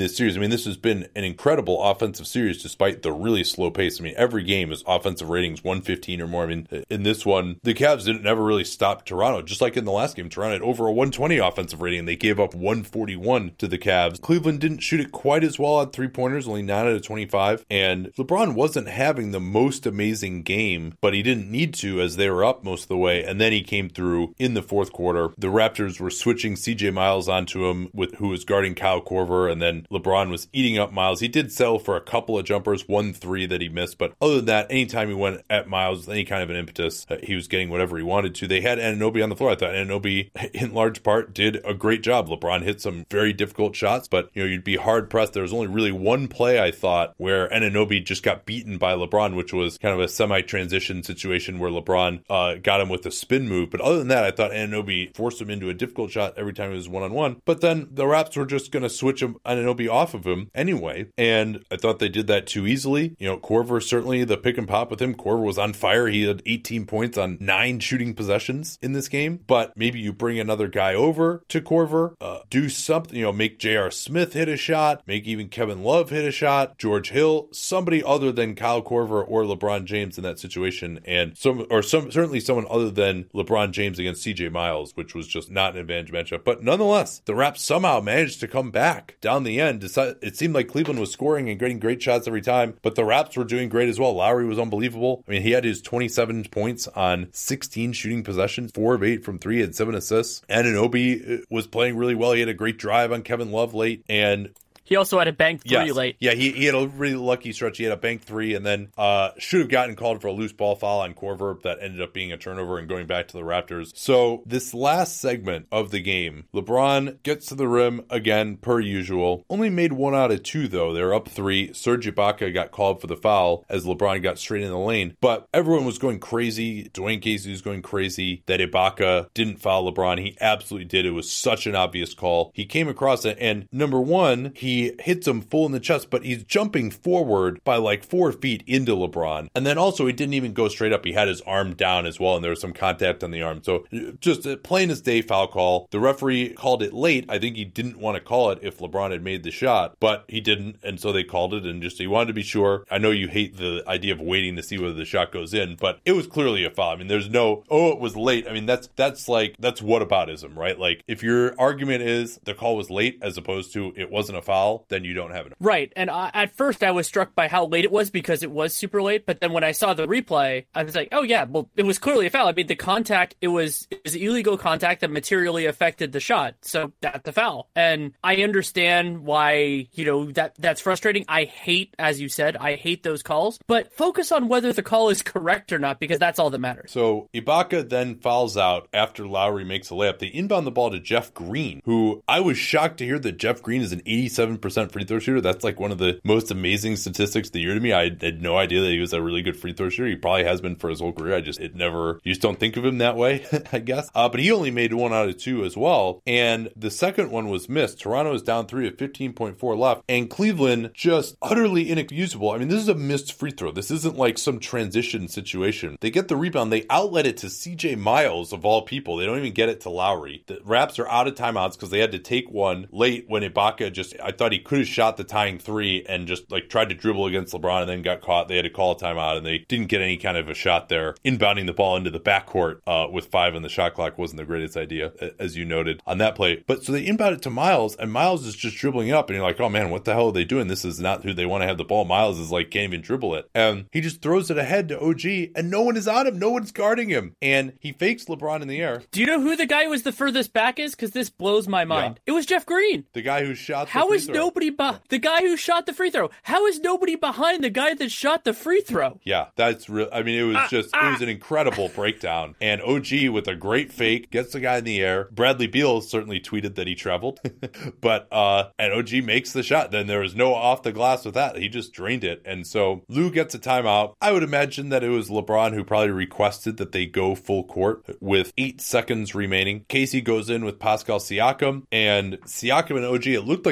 and this has been an incredible offensive series despite the really slow pace. I mean, every game is offensive ratings one fifteen or more. I mean, in this one, the Cavs didn't never really stop Toronto. Just like in the last game, Toronto had over a one twenty offensive rating. They gave up one forty-one to the Cavs. Cleveland didn't shoot it quite as well on three-pointers, only nine out of twenty-five. And LeBron wasn't having the most amazing game, but he didn't need to as they were up most of the way. And then he came through in the fourth quarter. The Raptors were switching C J Miles onto him, with who was guarding Kyle Korver, and then LeBron was eating up Miles. He did settle for a couple of jumpers, one three that he missed, but other than that, anytime he went at Miles with any kind of an impetus, uh, he was getting whatever he wanted to. They had Anunoby on the floor. I thought Anunoby, in large part, did a great job. LeBron hit some very difficult shots, but you know, you'd be hard pressed. There was only really one play, I thought, where Anunoby just got beaten by LeBron, which was kind of a semi-transition situation where LeBron uh, got him with a spin move. But other than that, I thought Anunoby forced him into a difficult shot every time he was one-on-one. But then the Raps were just going to switch him, Anunoby off of him anyway, and I thought they did that too easily. You know, Korver, certainly the pick and pop with him. Korver was on fire. He had eighteen points on nine shooting possessions in this game. But maybe you bring another guy over to Korver, uh, do something, you know, make J R. Smith hit a shot, make even Kevin Love hit a shot, George Hill, somebody other than Kyle Korver or LeBron James in that situation, and some, or some, certainly someone other than LeBron James against C J Miles, which was just not an advantage matchup. But nonetheless, the Raps somehow managed to come back down the end. It seemed like Cleveland was scoring and getting great shots every time, but the Raps were doing great as well. Lowry was unbelievable. I mean, he had his twenty-seven points on sixteen shooting possessions, four of eight from three, had seven assists. Anunoby was playing really well. He had a great drive on Kevin Love late, and he also had a bank three yes. late. Yeah, he, he had a really lucky stretch. He had a bank three and then uh, should have gotten called for a loose ball foul on Korver that ended up being a turnover and going back to the Raptors. So this last segment of the game, LeBron gets to the rim again, per usual. Only made one out of two, though. They were up three. Serge Ibaka got called for the foul as LeBron got straight in the lane. But everyone was going crazy. Dwayne Casey was going crazy that Ibaka didn't foul LeBron. He absolutely did. It was such an obvious call. He came across it, and number one, he hits him full in the chest, but he's jumping forward by like four feet into LeBron. And then also he didn't even go straight up. He had his arm down as well, and there was some contact on the arm. So just a plain as day foul call. The referee called it late. I think he didn't want to call it if LeBron had made the shot, but he didn't, and so they called it, and just he wanted to be sure. I know you hate the idea of waiting to see whether the shot goes in, but it was clearly a foul. I mean, there's no, oh, it was late. I mean, that's that's like, that's whataboutism, right? Like, if your argument is the call was late as opposed to it wasn't a foul, then you don't have it. Right. And I, at first I was struck by how late it was because it was super late. But then when I saw the replay, I was like, oh yeah, well, it was clearly a foul. I mean, the contact, it was, it was illegal contact that materially affected the shot. So that's the foul. And I understand why, you know, that that's frustrating. I hate, as you said, I hate those calls, but focus on whether the call is correct or not, because that's all that matters. So Ibaka then fouls out after Lowry makes a layup. They inbound the ball to Jeff Green, who I was shocked to hear that Jeff Green is an eighty-seven percent free throw shooter. That's like one of the most amazing statistics of the year to me. I had no idea that he was a really good free throw shooter. He probably has been for his whole career. I just, it never, you just don't think of him that way, I guess. Uh, but he only made one out of two as well. And the second one was missed. Toronto is down three at fifteen point four left. And Cleveland just utterly inexcusable. I mean, this is a missed free throw. This isn't like some transition situation. They get the rebound. They outlet it to C J Miles, of all people. They don't even get it to Lowry. The Raps are out of timeouts because they had to take one late when Ibaka just, I thought he could have shot the tying three and just like tried to dribble against LeBron and then got caught. They had to call a timeout and they didn't get any kind of a shot there. Inbounding the ball into the backcourt uh, with five on the shot clock wasn't the greatest idea, as you noted on that play. But so they inbound it to Miles, and Miles is just dribbling it up, and you're like, oh man, what the hell are they doing? This is not who they want to have the ball. Miles is like, can't even dribble it. And he just throws it ahead to O G, and no one is on him. No one's guarding him. And he fakes LeBron in the air. Do you know who the guy who was the furthest back is? Because this blows my mind. Yeah. It was Jeff Green. The guy who shot the How free is throw. nobody be- the guy who shot the free throw? How is nobody behind the guy that shot the free throw? Yeah, that's real. I mean, it was ah, just, ah. it was an incredible breakdown. And O G with a great fake gets the guy in the air. Bradley Beal certainly tweeted that he traveled, but, uh, and O G makes the shot. Then there was no off the glass with that. He just drained it. And so Lou gets a timeout. I would imagine that it was LeBron who probably requested that they go full court with eight seconds remaining. Casey goes in with Pascal Siakam, and Siakam and O G, it looked like they were trying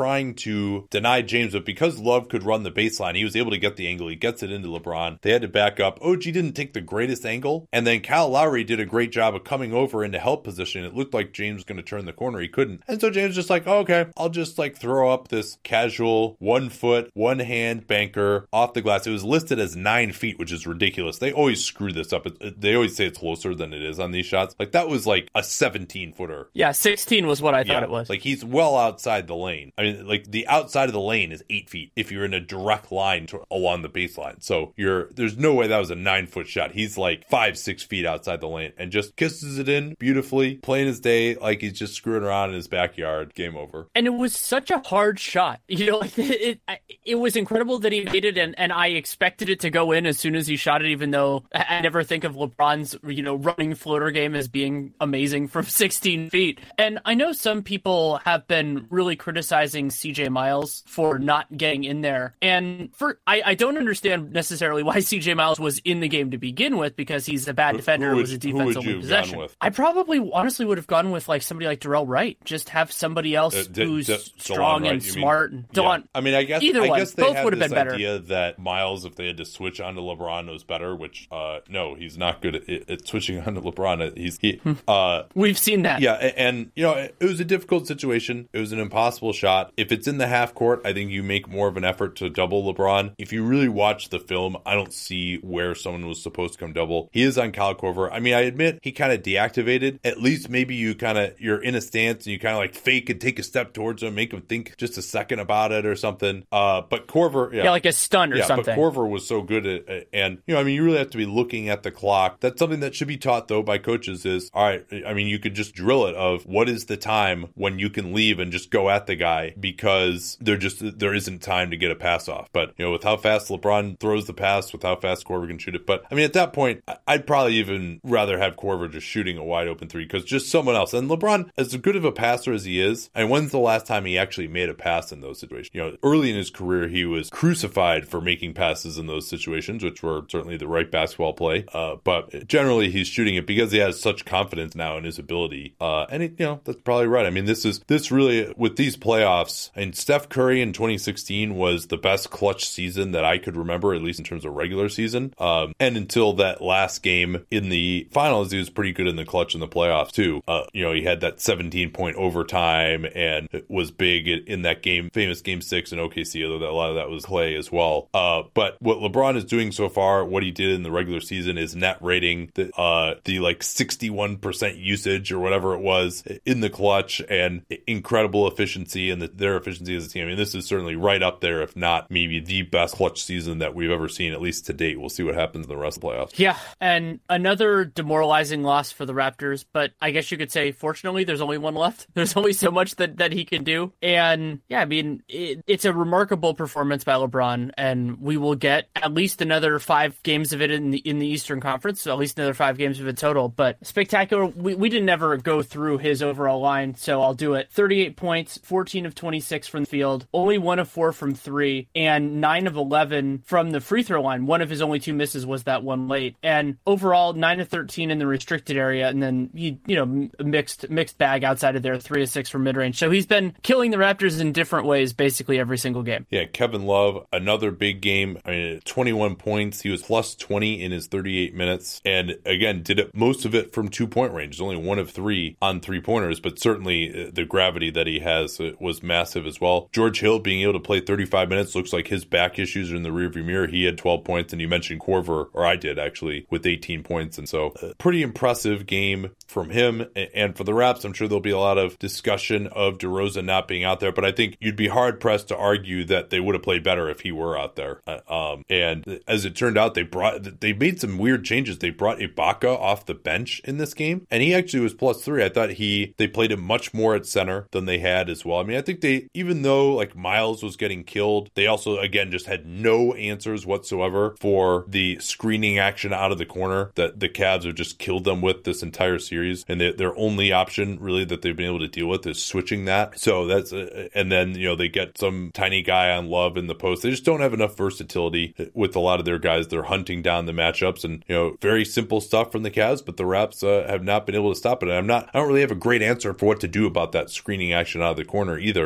trying to deny James, but because Love could run the baseline, he was able to get the angle. He gets it into LeBron. They had to back up. O G didn't take the greatest angle, and then Kyle Lowry did a great job of coming over into help position. It looked like James was going to turn the corner. He couldn't. And so James was just like, oh, okay, I'll just like throw up this casual one foot, one hand banker off the glass. It was listed as nine feet, which is ridiculous. They always screw this up. It, it, they always say it's closer than it is on these shots. Like that was like a seventeen footer. Yeah, sixteen was what I thought yeah, it was. Like he's well outside the lane. I mean, like the outside of the lane is eight feet if you're in a direct line to, along the baseline. So you're there's no way that was a nine foot shot. He's like five, six feet outside the lane and just kisses it in beautifully, plain as day, like he's just screwing around in his backyard. Game over. And it was such a hard shot. You know, like it, it, it was incredible that he made it, and, and I expected it to go in as soon as he shot it, even though I never think of LeBron's, you know, running floater game as being amazing from sixteen feet. And I know some people have been really criticizing C J Miles for not getting in there. And for I, I don't understand necessarily why C J Miles was in the game to begin with, because he's a bad defender. Who, who it was a defense-only possession. I probably honestly would have gone with like somebody like Darrell Wright. Just have somebody else uh, d- who's d- strong Wright, and smart. Mean? And Delon, yeah. I mean, I guess either I one. guess they Both had would have this been better. idea that Miles, if they had to switch onto LeBron, was better. Which uh, no, he's not good at, at switching onto LeBron. He's he. Uh, We've seen that. Yeah, and, and you know, it, it was a difficult situation. It was an impossible shot. If it's in the half court, I think you make more of an effort to double LeBron. If you really watch the film, I don't see where someone was supposed to come double. He is on Kyle Korver. I mean, I admit he kind of deactivated. At least maybe you kind of you're in a stance and you kind of like fake and take a step towards him, make him think just a second about it or something. Uh, but Korver, yeah, yeah, like a stun or yeah, something. But Korver was so good at it, and you know, I mean, you really have to be looking at the clock. That's something that should be taught though by coaches. Is all right. I mean, you could just drill it of what is the time when you can leave and just go at the guy, because there just there isn't time to get a pass off. But you know, with how fast LeBron throws the pass, with how fast Korver can shoot it. But I mean, at that point, I'd probably even rather have Korver just shooting a wide open three, because just someone else. And LeBron, as good of a passer as he is, and when's the last time he actually made a pass in those situations? You know, early in his career, he was crucified for making passes in those situations, which were certainly the right basketball play. Uh, but generally, he's shooting it because he has such confidence now in his ability. Uh, and it, you know, that's probably right. I mean, this is this really with these playoffs. And Steph Curry in twenty sixteen was the best clutch season that I could remember, at least in terms of regular season. Um, and until that last game in the finals, he was pretty good in the clutch in the playoffs too. Uh, you know, he had that seventeen point overtime and was big in that game, famous game six in O K C, although a lot of that was Clay as well. Uh, but what LeBron is doing so far, what he did in the regular season, is net rating the, uh, the like sixty-one percent usage or whatever it was in the clutch, and incredible efficiency and the, their efficiency as a team. I mean, this is certainly right up there, if not maybe the best clutch season that we've ever seen, at least to date. We'll see what happens in the rest of the playoffs. Yeah, and another demoralizing loss for the Raptors, but I guess you could say, fortunately, there's only one left. There's only so much that, that he can do. And yeah, I mean, it, it's a remarkable performance by LeBron, and we will get at least another five games of it in the in the Eastern Conference, so at least another five games of it total. But spectacular. We, we didn't ever go through his overall line, so I'll do it. thirty-eight points, fourteen of twenty-six from the field, only one of four from three, and nine of eleven from the free throw line. One of his only two misses was that one late. And overall, nine of thirteen in the restricted area, and then he, you know, mixed mixed bag outside of there, three of six from mid-range. So he's been killing the Raptors in different ways basically every single game. Yeah, Kevin Love, another big game. I mean, twenty-one points. He was plus twenty in his thirty-eight minutes. And again, did it most of it from two-point range. Only one of three on three-pointers, but certainly the gravity that he has was massive as well. George Hill being able to play thirty-five minutes, looks like his back issues are in the rearview mirror. He had twelve points, and you mentioned Korver, or I did actually, with eighteen points. And so a pretty impressive game from him. And for the Raps, I'm sure there'll be a lot of discussion of DeRozan not being out there, but I think you'd be hard-pressed to argue that they would have played better if he were out there. Um, and as it turned out, they brought they made some weird changes. They brought Ibaka off the bench in this game, and he actually was plus three. I thought he they played him much more at center than they had as well. I mean, I think they, even though like Miles was getting killed, they also, again, just had no answers whatsoever for the screening action out of the corner that the Cavs have just killed them with this entire series. And they, their only option really that they've been able to deal with is switching that. So that's, uh, and then, you know, they get some tiny guy on Love in the post. They just don't have enough versatility with a lot of their guys. They're hunting down the matchups, and, you know, very simple stuff from the Cavs, but the Raps uh, have not been able to stop it. And I'm not, I don't really have a great answer for what to do about that screening action out of the corner either.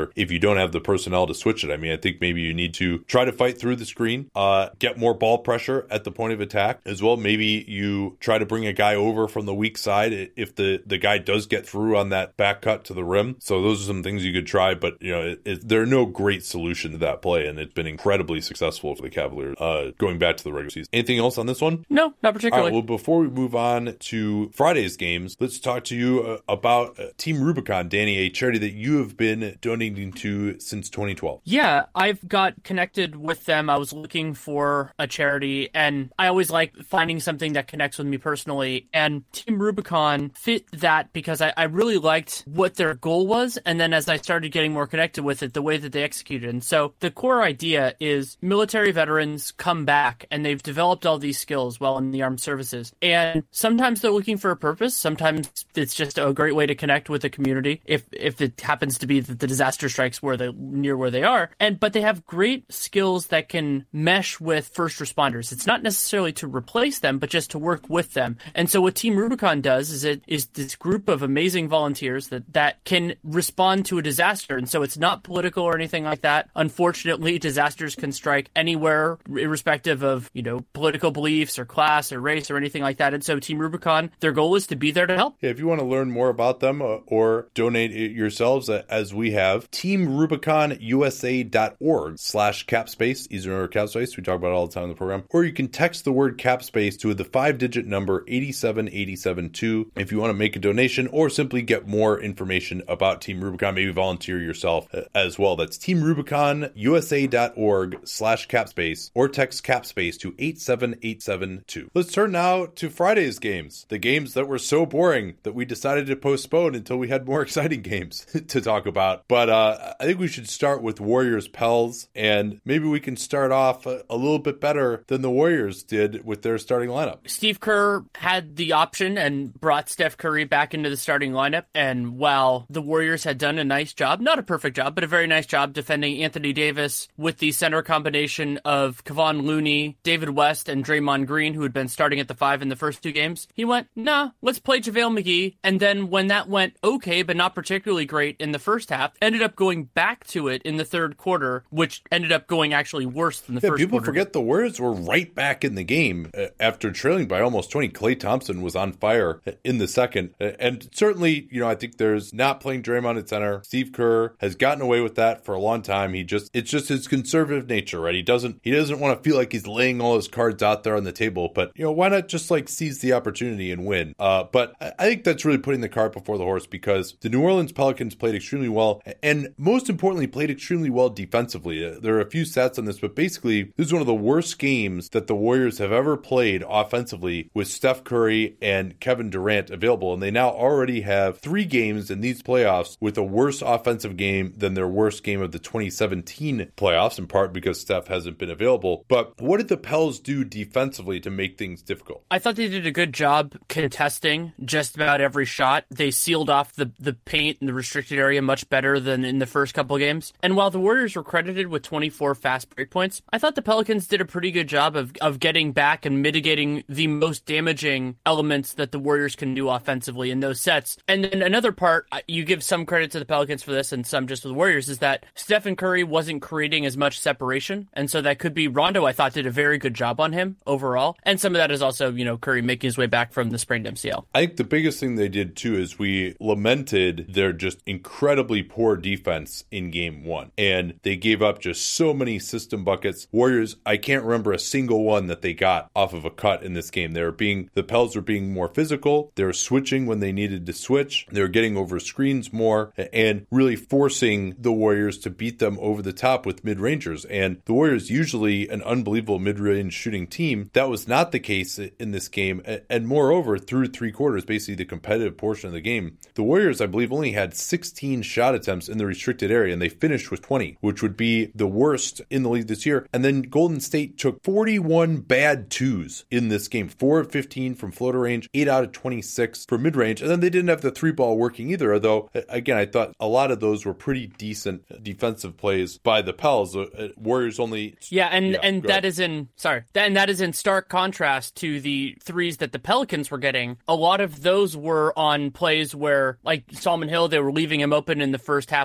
either if you don't have the personnel to switch it. I mean, I think maybe you need to try to fight through the screen, uh, get more ball pressure at the point of attack as well. Maybe you try to bring a guy over from the weak side if the, the guy does get through on that back cut to the rim. So those are some things you could try, but you know, it, it, there are no great solution to that play, and it's been incredibly successful for the Cavaliers uh, going back to the regular season. Anything else on this one? No, not particularly. All right, well, before we move on to Friday's games, let's talk to you uh, about uh, Team Rubicon, Danny, a charity that you have been donating to since twenty twelve. Yeah, I've got connected with them. I was looking for a charity, and I always like finding something that connects with me personally, and Team Rubicon fit that because I, I really liked what their goal was, and then as I started getting more connected with it, the way that they executed. And so the core idea is military veterans come back, and they've developed all these skills while in the armed services, and sometimes they're looking for a purpose, sometimes it's just a great way to connect with the community if if it happens to be that the disaster strikes where they near where they are, and but they have great skills that can mesh with first responders. It's not necessarily to replace them, but just to work with them. And so what Team Rubicon does is it is this group of amazing volunteers that that can respond to a disaster. And so it's not political or anything like that. Unfortunately, disasters can strike anywhere, irrespective of, you know, political beliefs or class or race or anything like that. And so Team Rubicon, their goal is to be there to help. Yeah, if you want to learn more about them uh, or donate it yourselves, uh, as we have, team rubicon u s a dot org slash capspace. Easy to remember capspace. We talk about it all the time in the program. Or you can text the word capspace to the five-digit number eight seven eight seven two if you want to make a donation or simply get more information about Team Rubicon. Maybe volunteer yourself uh, as well. That's team rubicon u s a dot org slash capspace or text capspace to eight seven eight seven two. Let's turn now to Friday's games. The games that were so boring that we decided to postpone until we had more exciting games to talk about. But uh, I think we should start with Warriors Pels, and maybe we can start off a, a little bit better than the Warriors did with their starting lineup. Steve Kerr had the option and brought Steph Curry back into the starting lineup, and while the Warriors had done a nice job, not a perfect job, but a very nice job defending Anthony Davis with the center combination of Kevon Looney, David West, and Draymond Green, who had been starting at the five in the first two games, he went, nah, let's play JaVale McGee. And then when that went okay, but not particularly great in the first half, ended up going back to it in the third quarter, which ended up going actually worse than the yeah, first people quarter. forget the Warriors were right back in the game uh, after trailing by almost twenty. Klay Thompson was on fire in the second. Uh, and certainly, you know, I think there's not playing Draymond at center. Steve Kerr has gotten away with that for a long time. He just, it's just his conservative nature, right? He doesn't, he doesn't want to feel like he's laying all his cards out there on the table, but, you know, why not just like seize the opportunity and win? Uh, but I think that's really putting the cart before the horse, because the New Orleans Pelicans played extremely well, and most importantly, played extremely well defensively. Uh, there are a few stats on this, but basically, this is one of the worst games that the Warriors have ever played offensively with Steph Curry and Kevin Durant available, and they now already have three games in these playoffs with a worse offensive game than their worst game of the twenty seventeen playoffs, in part because Steph hasn't been available. But what did the Pels do defensively to make things difficult? I thought they did a good job contesting just about every shot. They sealed off the, the paint and the restricted area much better than in the first couple games. And while the Warriors were credited with twenty-four fast break points, I thought the Pelicans did a pretty good job of, of getting back and mitigating the most damaging elements that the Warriors can do offensively in those sets. And then another part, you give some credit to the Pelicans for this and some just to the Warriors, is that Stephen Curry wasn't creating as much separation. And so that could be Rondo, I thought, did a very good job on him overall. And some of that is also, you know, Curry making his way back from the sprained M C L. I think the biggest thing they did too is we lamented their just incredibly poor defense in game one. And they gave up just so many system buckets. Warriors, I can't remember a single one that they got off of a cut in this game. They were being, the Pels were being more physical. They were switching when they needed to switch. They were getting over screens more and really forcing the Warriors to beat them over the top with mid-rangers. And the Warriors, usually an unbelievable mid-range shooting team, that was not the case in this game. And moreover, through three quarters, basically the competitive portion of the game, the Warriors, I believe, only had sixteen shot attempts in the restricted area, and they finished with twenty, which would be the worst in the league this year. And then Golden State took forty-one bad twos in this game, four of fifteen from floater range, eight out of twenty-six for mid-range. And then they didn't have the three ball working either, although, again, I thought a lot of those were pretty decent defensive plays by the Pels. Uh, Warriors only... Yeah, and, yeah, and that ahead. is in, sorry, that, and that is in stark contrast to the threes that the Pelicans were getting. A lot of those were on plays where, like Solomon Hill, they were leaving him open in the first half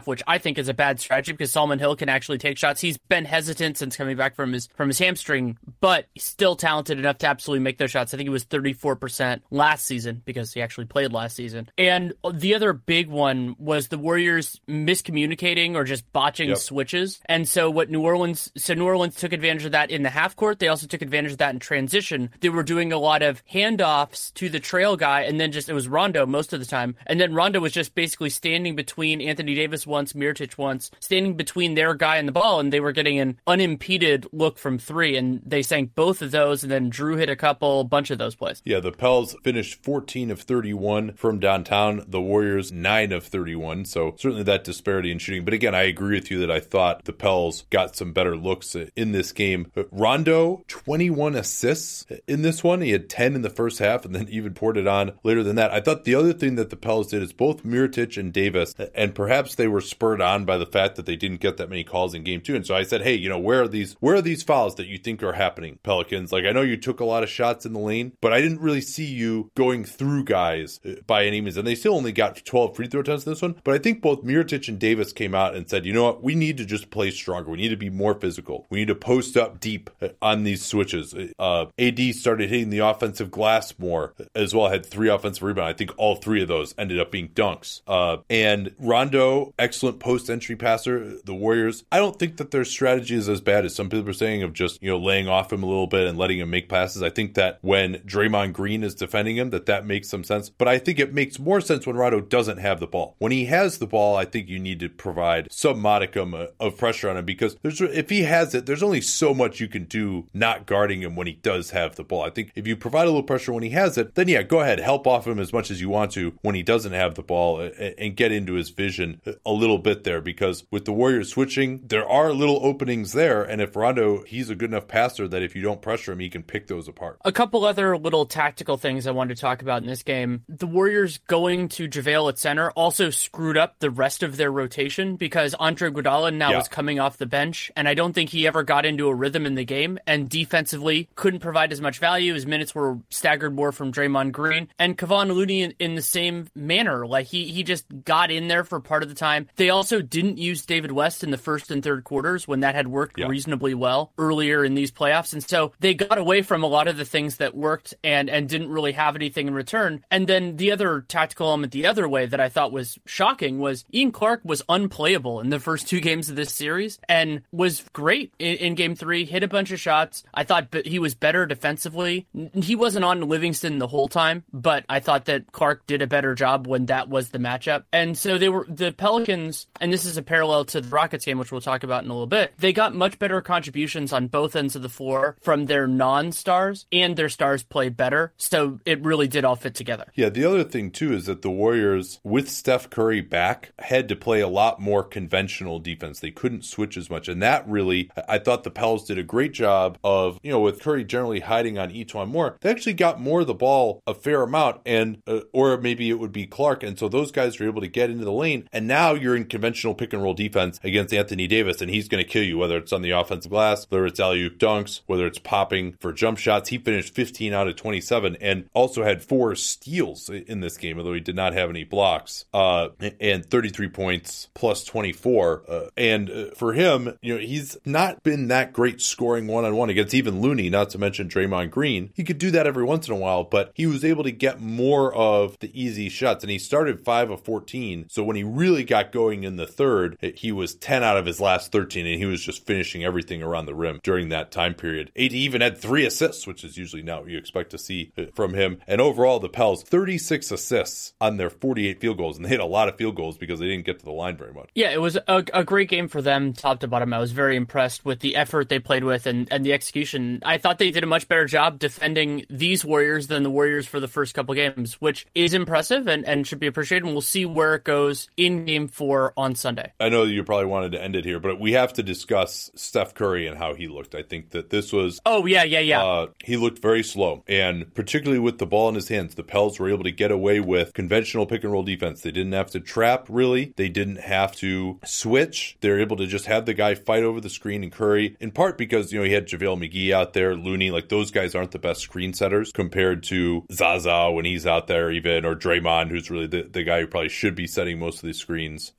which I think is a bad strategy because Solomon Hill can actually take shots. He's been hesitant since coming back from his from his hamstring, but he's still talented enough to absolutely make those shots. I think he was thirty-four percent last season because he actually played last season. And the other big one was the Warriors miscommunicating or just botching yep. switches. And so what New Orleans, so New Orleans took advantage of that in the half court. They also took advantage of that in transition. They were doing a lot of handoffs to the trail guy, and then just, it was Rondo most of the time. And then Rondo was just basically standing between Anthony Davis once, Mirotic once, standing between their guy and the ball, and they were getting an unimpeded look from three, and they sank both of those, and then Drew hit a couple, bunch of those plays. Yeah, the Pels finished fourteen of thirty-one from downtown, the Warriors nine of thirty-one, so certainly that disparity in shooting. But again, I agree with you that I thought the Pels got some better looks in this game. Rondo, twenty-one assists in this one. He had ten in the first half and then even poured it on later than that. I thought the other thing that the Pels did is both Mirotic and Davis, and perhaps they were spurred on by the fact that they didn't get that many calls in game two. And so I said, hey, you know, where are these, where are these fouls that you think are happening, Pelicans? Like, I know you took a lot of shots in the lane, but I didn't really see you going through guys by any means. And they still only got twelve free throw attempts in this one. But I think both Mirotic and Davis came out and said, you know what, we need to just play stronger. We need to be more physical. We need to post up deep on these switches. Uh, A D started hitting the offensive glass more as well, had three offensive rebounds. I think all three of those ended up being dunks. Uh, and Rondo, excellent post-entry passer. The Warriors, I don't think that their strategy is as bad as some people are saying of just, you know, laying off him a little bit and letting him make passes. I think that when Draymond Green is defending him, that that makes some sense. But I think it makes more sense when Rondo doesn't have the ball. When he has the ball, I think you need to provide some modicum of pressure on him, because there's, if he has it, there's only so much you can do not guarding him when he does have the ball. I think if you provide a little pressure when he has it, then yeah, go ahead, help off him as much as you want to when he doesn't have the ball, and get into his vision a little bit there, because with the Warriors switching, there are little openings there, and if Rondo, he's a good enough passer that if you don't pressure him, he can pick those apart. A couple other little tactical things I wanted to talk about in this game. The Warriors going to JaVale at center also screwed up the rest of their rotation, because Andre Iguodala now yeah. is coming off the bench, and I don't think he ever got into a rhythm in the game, and defensively couldn't provide as much value. His minutes were staggered more from Draymond Green, and Kevon Looney in, in the same manner. Like, he, he just got in there for part of the time. They also didn't use David West in the first and third quarters when that had worked yeah. reasonably well earlier in these playoffs, and so they got away from a lot of the things that worked and, and didn't really have anything in return. And then the other tactical element the other way that I thought was shocking was Ian Clark was unplayable in the first two games of this series and was great in, in game three, hit a bunch of shots. I thought he was better defensively. He wasn't on Livingston the whole time, but I thought that Clark did a better job when that was the matchup. And so they were, the Pelicans, and this is a parallel to the Rockets game, which we'll talk about in a little bit, they got much better contributions on both ends of the floor from their non-stars, and their stars played better. So it really did all fit together. Yeah, the other thing too is that the Warriors, with Steph Curry back, had to play a lot more conventional defense. They couldn't switch as much. And that really, I thought the Pels did a great job of, you know, with Curry generally hiding on E'Twaun Moore, they actually got more of the ball a fair amount, and uh, or maybe it would be Clark. And so those guys were able to get into the lane. And now you're in conventional pick and roll defense against Anthony Davis, and he's going to kill you, whether it's on the offensive glass, whether it's alley-oop dunks, whether it's popping for jump shots. He finished fifteen out of twenty-seven and also had four steals in this game, although he did not have any blocks, uh, and thirty-three points plus twenty-four. Uh, and uh, for him, you know, he's not been that great scoring one-on-one against even Looney, not to mention Draymond Green. He could do that every once in a while, but he was able to get more of the easy shots, and he started five of fourteen. So when he really got going in the third, he was ten out of his last thirteen, and he was just finishing everything around the rim during that time period. A D even had three assists, which is usually not what you expect to see from him. And overall, the Pels, thirty-six assists on their forty-eight field goals, and they hit a lot of field goals because they didn't get to the line very much. Yeah, it was a, a great game for them, top to bottom. I was very impressed with the effort they played with and, and the execution. I thought they did a much better job defending these Warriors than the Warriors for the first couple games, which is impressive and, and should be appreciated. And we'll see where it goes in game four on Sunday. I know you probably wanted to end it here, but we have to discuss Steph Curry and how he looked. I think that this was... Oh, yeah, yeah, yeah. Uh, he looked very slow, and particularly with the ball in his hands, the Pels were able to get away with conventional pick and roll defense. They didn't have to trap, really. They didn't have to switch. They were able to just have the guy fight over the screen, and Curry, in part because, you know, he had JaVale McGee out there, Looney, like those guys aren't the best screen setters compared to Zaza when he's out there even, or Draymond, who's really the, the guy who probably should be setting most of these screens.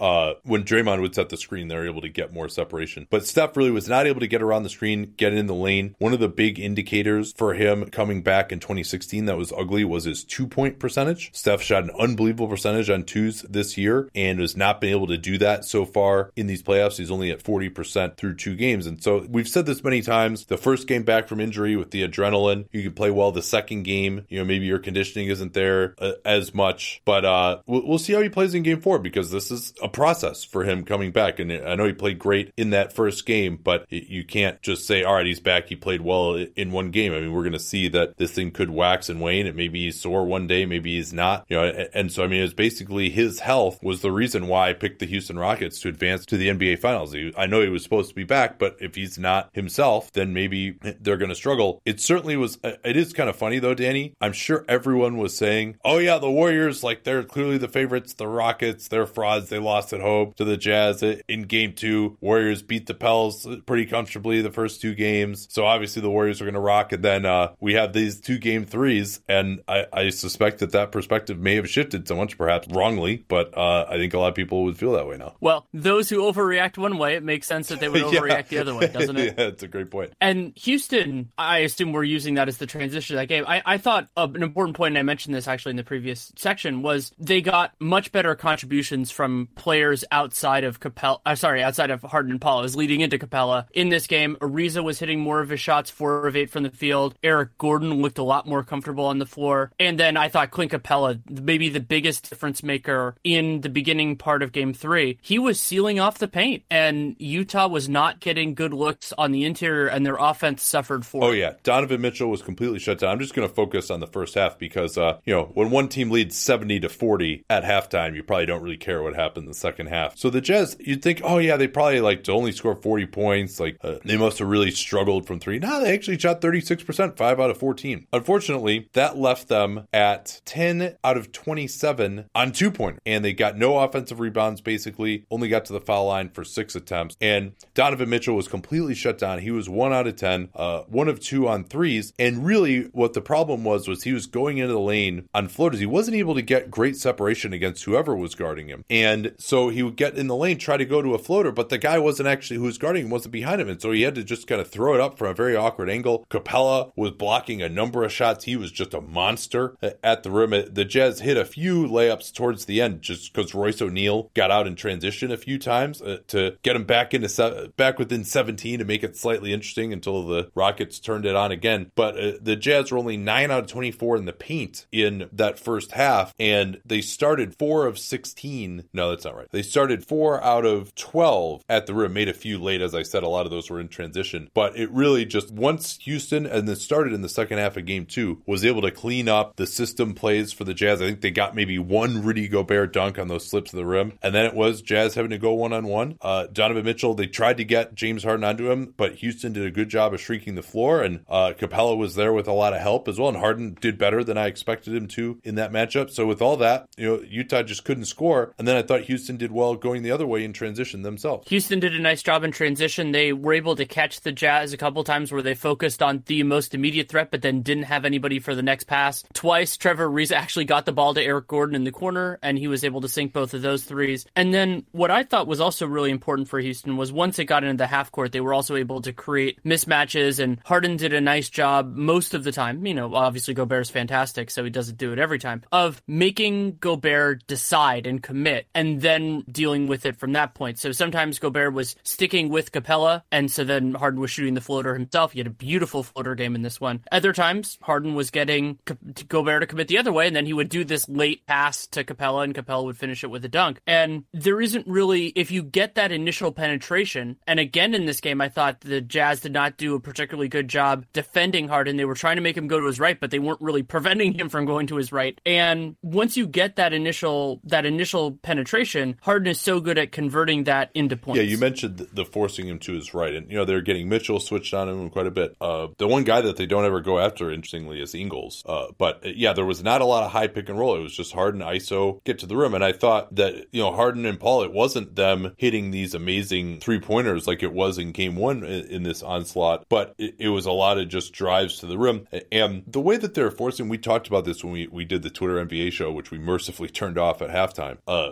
uh, when Draymond would set the screen, they're able to get more separation. But Steph really was not able to get around the screen, get in the lane. One of the big indicators for him coming back in twenty sixteen that was ugly was his two-point percentage. Steph shot an unbelievable percentage on twos this year and has not been able to do that so far in these playoffs. He's only at forty percent through two games. And so we've said this many times, the first game back from injury with the adrenaline, you can play well. The second game, you know, maybe your conditioning isn't there uh, as much, but uh, we'll, we'll see how he plays in game four because this is a process for him coming back. And I know he played great in that first game, but you can't just say, all right, he's back. He played well in one game. I mean, we're going to see that this thing could wax and wane. It maybe he's sore one day, maybe he's not, you know, and so, I mean, it's basically his health was the reason why I picked the Houston Rockets to advance to the N B A Finals. He, I know he was supposed to be back, but if he's not himself, then maybe they're going to struggle. It certainly was. It is kind of funny though, Danny. I'm sure everyone was saying, oh yeah, the Warriors, like they're clearly the favorites. The Rockets, they're frauds. They lost at home to the Jazz in game two. Warriors beat the Pels pretty comfortably the first two games. So obviously the Warriors are going to rock. And then uh, we have these two game threes. And I, I suspect that that perspective may have shifted so much, perhaps wrongly, but uh, I think a lot of people would feel that way now. Well, those who overreact one way, it makes sense that they would overreact yeah. the other way, doesn't it? Yeah, that's a great point. And Houston, I assume we're using that as the transition to that game. I, I thought uh, an important point, and I mentioned this actually in the previous section, was they got much better contributions from players outside of Capella. Uh, sorry, outside of Harden and Paul. It was leading into Capella. In this game, Ariza was hitting more of his shots, four of eight from the field. Eric Gordon looked a lot more comfortable on the floor. And then I thought Clint Capella, maybe the biggest difference maker in the beginning part of game three, he was sealing off the paint, and Utah was not getting good looks on the interior, and their offense suffered for Oh, it. yeah. Donovan Mitchell was completely shut down. I'm just going to focus on the first half because, uh, you know, when one team leads seventy to forty at halftime, you probably don't really care what happened in the second half. So the Jazz, you'd think, oh, yeah, they probably like to only score forty points. Like, uh, they must have really struggled from three. No, they actually shot thirty-six percent, five out of fourteen. Unfortunately, that left them at ten out of twenty-seven on two-pointer. And they got no offensive rebounds, basically. Only got to the foul line for six attempts. And Donovan Mitchell was completely shut down. He was one out of ten, uh, one of two on threes. And really, what the problem was, was he was going into the lane on floaters. He wasn't able to get great separation against whoever was guarding him. And so he would get in the lane, try to go to a floater, but the guy wasn't actually, who was guarding him wasn't behind him. And so he had to just kind of throw it up from a very awkward angle. Capella was blocking a number of shots. He was just a monster at the rim. The Jazz hit a few layups towards the end just because Royce O'Neal got out in transition a few times uh, to get him back into se- back within seventeen to make it slightly interesting until the Rockets turned it on again. But uh, the Jazz were only nine out of twenty-four in the paint in that first half, and they started four of sixteen. No, that's not right. They started four out of twelve at the rim, made a few late. As I said, a lot of those were in transition. But it really just, once Houston, and then started in the second half of game two, was able to clean up the system plays for the Jazz. I think they got maybe one Rudy Gobert dunk on those slips of the rim, and then it was Jazz having to go one-on-one. Uh, Donovan Mitchell, they tried to get James Harden onto him, but Houston did a good job of shrinking the floor, and uh, Capella was there with a lot of help as well, and Harden did better than I expected him to in that matchup. So with all that, you know, Utah just couldn't score, and then I thought Houston did well going the other way in transition themselves. Houston did a nice job in transition. They were able to catch the Jazz a couple times where they focused on the most immediate threat, but then didn't have anybody for the next pass. Twice, Trevor Ariza actually got the ball to Eric Gordon in the corner, and he was able to sink both of those threes. And then what I thought was also really important for Houston was once it got into the half court, they were also able to create mismatches, and Harden did a nice job most of the time. You know, obviously Gobert's fantastic, so he doesn't do it every time, of making Gobert decide and commit, and then dealing with it from that point. So sometimes Gobert was sticking with Capella, and so then Harden was shooting the floater himself. He had a beautiful floater game in this one. Other times, Harden was getting Gobert to commit the other way, and then he would do this late pass to Capella, and Capella would finish it with a dunk. And there isn't really, if you get that initial penetration, and again in this game, I thought the Jazz did not do a particularly good job defending Harden. They were trying to make him go to his right, but they weren't really preventing him from going to his right. And once you get that initial that initial penetration, Harden is so good at converting that into points. Yeah, you mentioned the, the forcing him to his right, and you know they're getting Mitchell switched on him quite a bit. Uh, the one guy that they don't ever go after, interestingly, is Ingles. Uh, but yeah, there was not a lot of high pick and roll. It was just Harden, I S O, get to the rim. And I thought that, you know, Harden and Paul, it wasn't them hitting these amazing three-pointers like it was in game one in, in this onslaught, but it, it was a lot of just drives to the rim. And the way that they're forcing, we talked about this when we, we did the Twitter N B A show, which we mercifully turned off at halftime. Uh, okay,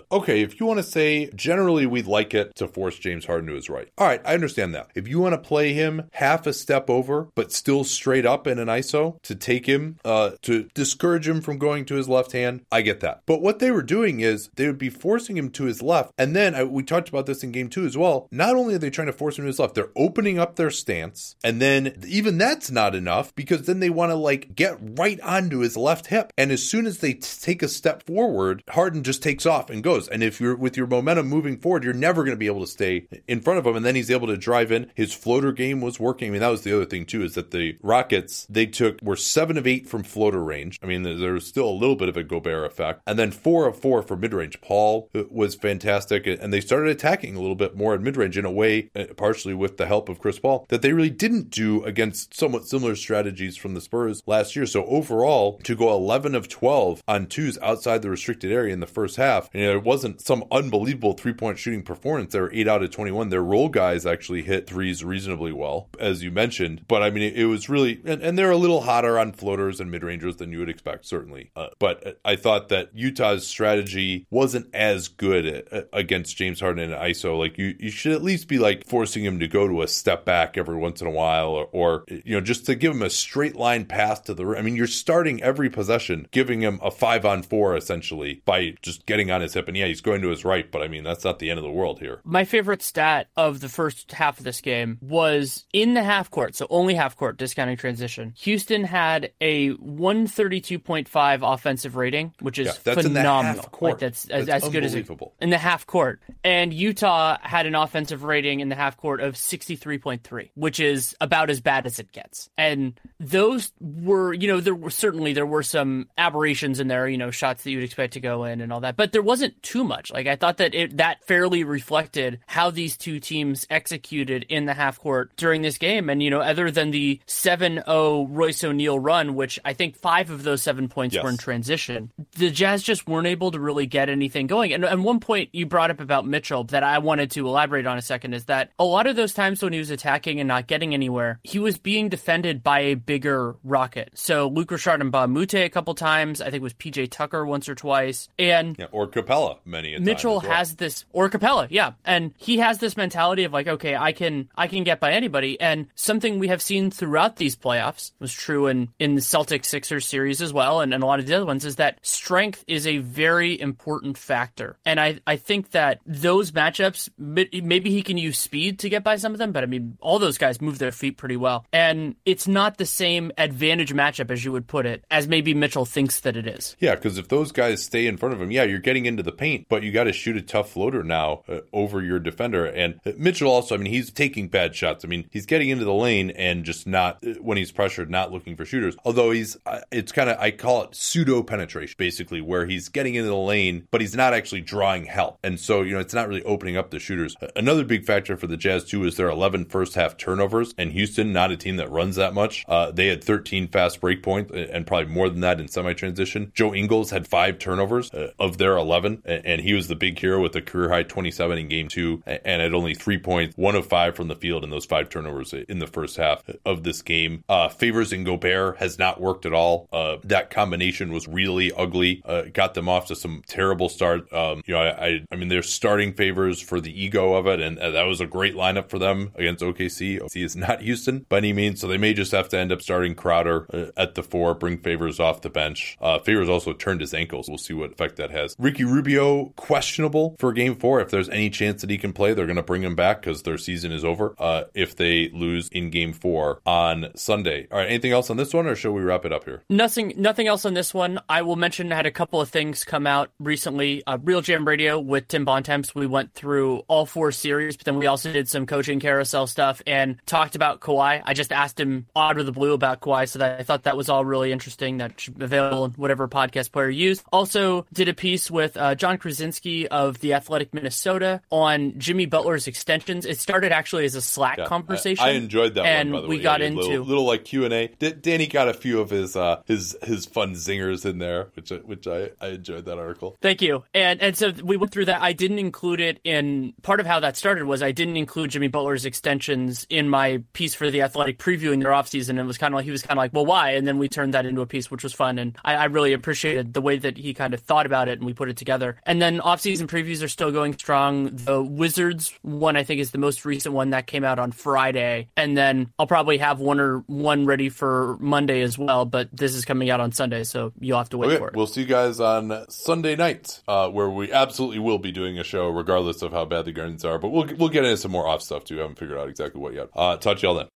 if you want to say generally we'd like it to force James Harden to his right. All right, I understand that. If you want to play him half a step over, but still straight up in an I S O to take him, uh, to discourage him from going to his left hand, I get that. But what they were doing is they would be forcing him to his left. And then uh, we talked about this in game two as well. Not only are they trying to force him to his left, they're opening up their stance. And then even that's not enough because then they want to like get right onto his left hip. And as soon as they t- take a step forward, Harden just takes off and goes. And if you're with your momentum moving forward, you're never going to be able to stay in front of him. And then he's able to drive in. His floater game was working. I mean, that was the other thing too, is that the Rockets, they took, were seven of eight from floater range. I mean, there was still a little bit of a Gobert effect. And then four of four for mid-range. Paul was fantastic. And they started attacking a little bit more at mid-range in a way, partially with the help of Chris Paul, that they really didn't do against somewhat similar strategies from the Spurs last year. So overall, to go eleven of twelve on twos outside the restricted area in the first half, you know, it wasn't some unbelievable three-point shooting performance. They were eight out of twenty-one. Their role guys actually hit threes reasonably well, as you mentioned. But I mean, it, it was really, and, and they're a little hotter on floaters and mid-rangers than you would expect, certainly. Uh, but I thought that Utah's strategy wasn't as good uh, against James Harden in I S O. Like you, you should at least be like forcing him to go to a step back every once in a while, or, or you know, just to give him a straight line pass to the rim. I mean, you're starting every possession, giving him a five on four essentially by just getting on his hip. And yeah, he's going to his right, but I mean, that's not the end of the world here. My favorite stat of the first half of this game was in the half court, so only half court, discounting transition. Houston had a one thirty-two point five offensive rating, which is yeah, that's phenomenal. In the half court. Like that's, that's as, as good as it, in the half court. And Utah had an offensive rating in the half court of sixty-three point three, which is about as bad as it gets. And those were, you know, there were certainly there were some aberrations in there, you know, shots that you'd expect to go in and all that, but there wasn't too much. Like I thought that it that fairly reflected how these two teams executed in the half court during this game. And, you know, other than the seven oh Royce O'Neal run, which I think five of those seven points yes. were in transition, the Jazz just weren't able to really get anything going. And, and one point you brought up about Mitchell that I wanted to elaborate on a second is that a lot of those times when he was attacking and not getting anywhere, he was being defended by a bigger Rocket. So Luc Richard and Mbah a Moute a couple times, I think it was P J Tucker once or twice, and yeah, or Capella many a Mitchell time well. has this, or Capella, yeah, and he has this mentality of like, okay, I can I can get by anybody, and something we have seen throughout these playoffs was true in in the Celtics Sixers series as well, and, and a lot of the other ones, is that strength is a very important factor, and I I think that those matchups, maybe he can use speed to get by some of them, but I mean all those guys move their feet pretty well, and it's not the same advantage matchup as you would put it as maybe Mitchell thinks that it is. Yeah, because if those guys stay in front of him, yeah, you're getting into the paint, but you got to shoot a tough floater now uh, over your defender. And Mitchell also, I mean, he's taking bad shots. I mean, he's getting into the lane and just not, when he's pressured, not looking for shooters. Although he's, uh, it's kind of, I call it pseudo penetration, basically, where he's getting into the lane, but he's not actually drawing help. And so, you know, it's not really opening up the shooters. Another big factor for the Jazz, too, is their eleven first half turnovers. And Houston, not a team that runs that much. Uh, they had thirteen fast break points and probably more than that in semi-transition. Joe Ingles had five turnovers uh, of their eleven, and he was the big hero with a career-high twenty-seven in game two, and had only three points, one of five from the field in those five turnovers in the first half of this game. Uh, Favors and Gobert has not worked at all. Uh, that combination was really ugly. Uh, got them off to some terrible start. Um, you know, I, I, I mean, they're starting Favors for the ego of it, and uh, that was a great lineup for them against O K C. O K C is not Houston by any means, so they may just have to end up starting Crowder uh, at the four, bring Favors off the bench. Uh, Favors also turned his ankles. We'll see what effect that has. Ricky Rubio, questionable for game four. If there's any chance that he can play, they're going to bring him back because their season is over uh, if they lose in game four on Sunday. All right, anything else on this one, or should we wrap it up here? Nothing nothing else on this one. I will mention I had a couple of things come out recently. Uh, Real Jam Radio with Tim Bontemps, we went through all four series, but then we also did some coaching carousel stuff and talked about Kawhi. I just asked him out of the blue about Kawhi, so that I thought that was all really interesting. That should be available in whatever podcast player you use. Also did a piece with uh, John Krasinski of The Athletic Minnesota on Jimmy Butler's extensions. It started actually as a Slack yeah, conversation. I, I enjoyed that and one, by the we way. got yeah, into little, little like Q and A. D- Danny got a few of his uh, his his fun zingers in there, which which I, I enjoyed that article. Thank you. And and so we went through that. I didn't include it in part of how that started was I didn't include Jimmy Butler's extensions in my piece for The Athletic previewing their offseason. And it was kind of like he was kind of like, well, why? And then we turned that into a piece, which was fun. And I, I really appreciated the way that he kind of thought about it and we put it together. And then then off-season previews are still going strong. The Wizards one, I think, is the most recent one that came out on Friday. And then I'll probably have one or one ready for Monday as well, but this is coming out on Sunday, so you'll have to wait okay, for it. We'll see you guys on Sunday night, uh, where we absolutely will be doing a show regardless of how bad the Guardians are. But we'll we'll get into some more off stuff too. I haven't figured out exactly what yet. Uh, talk to y'all then.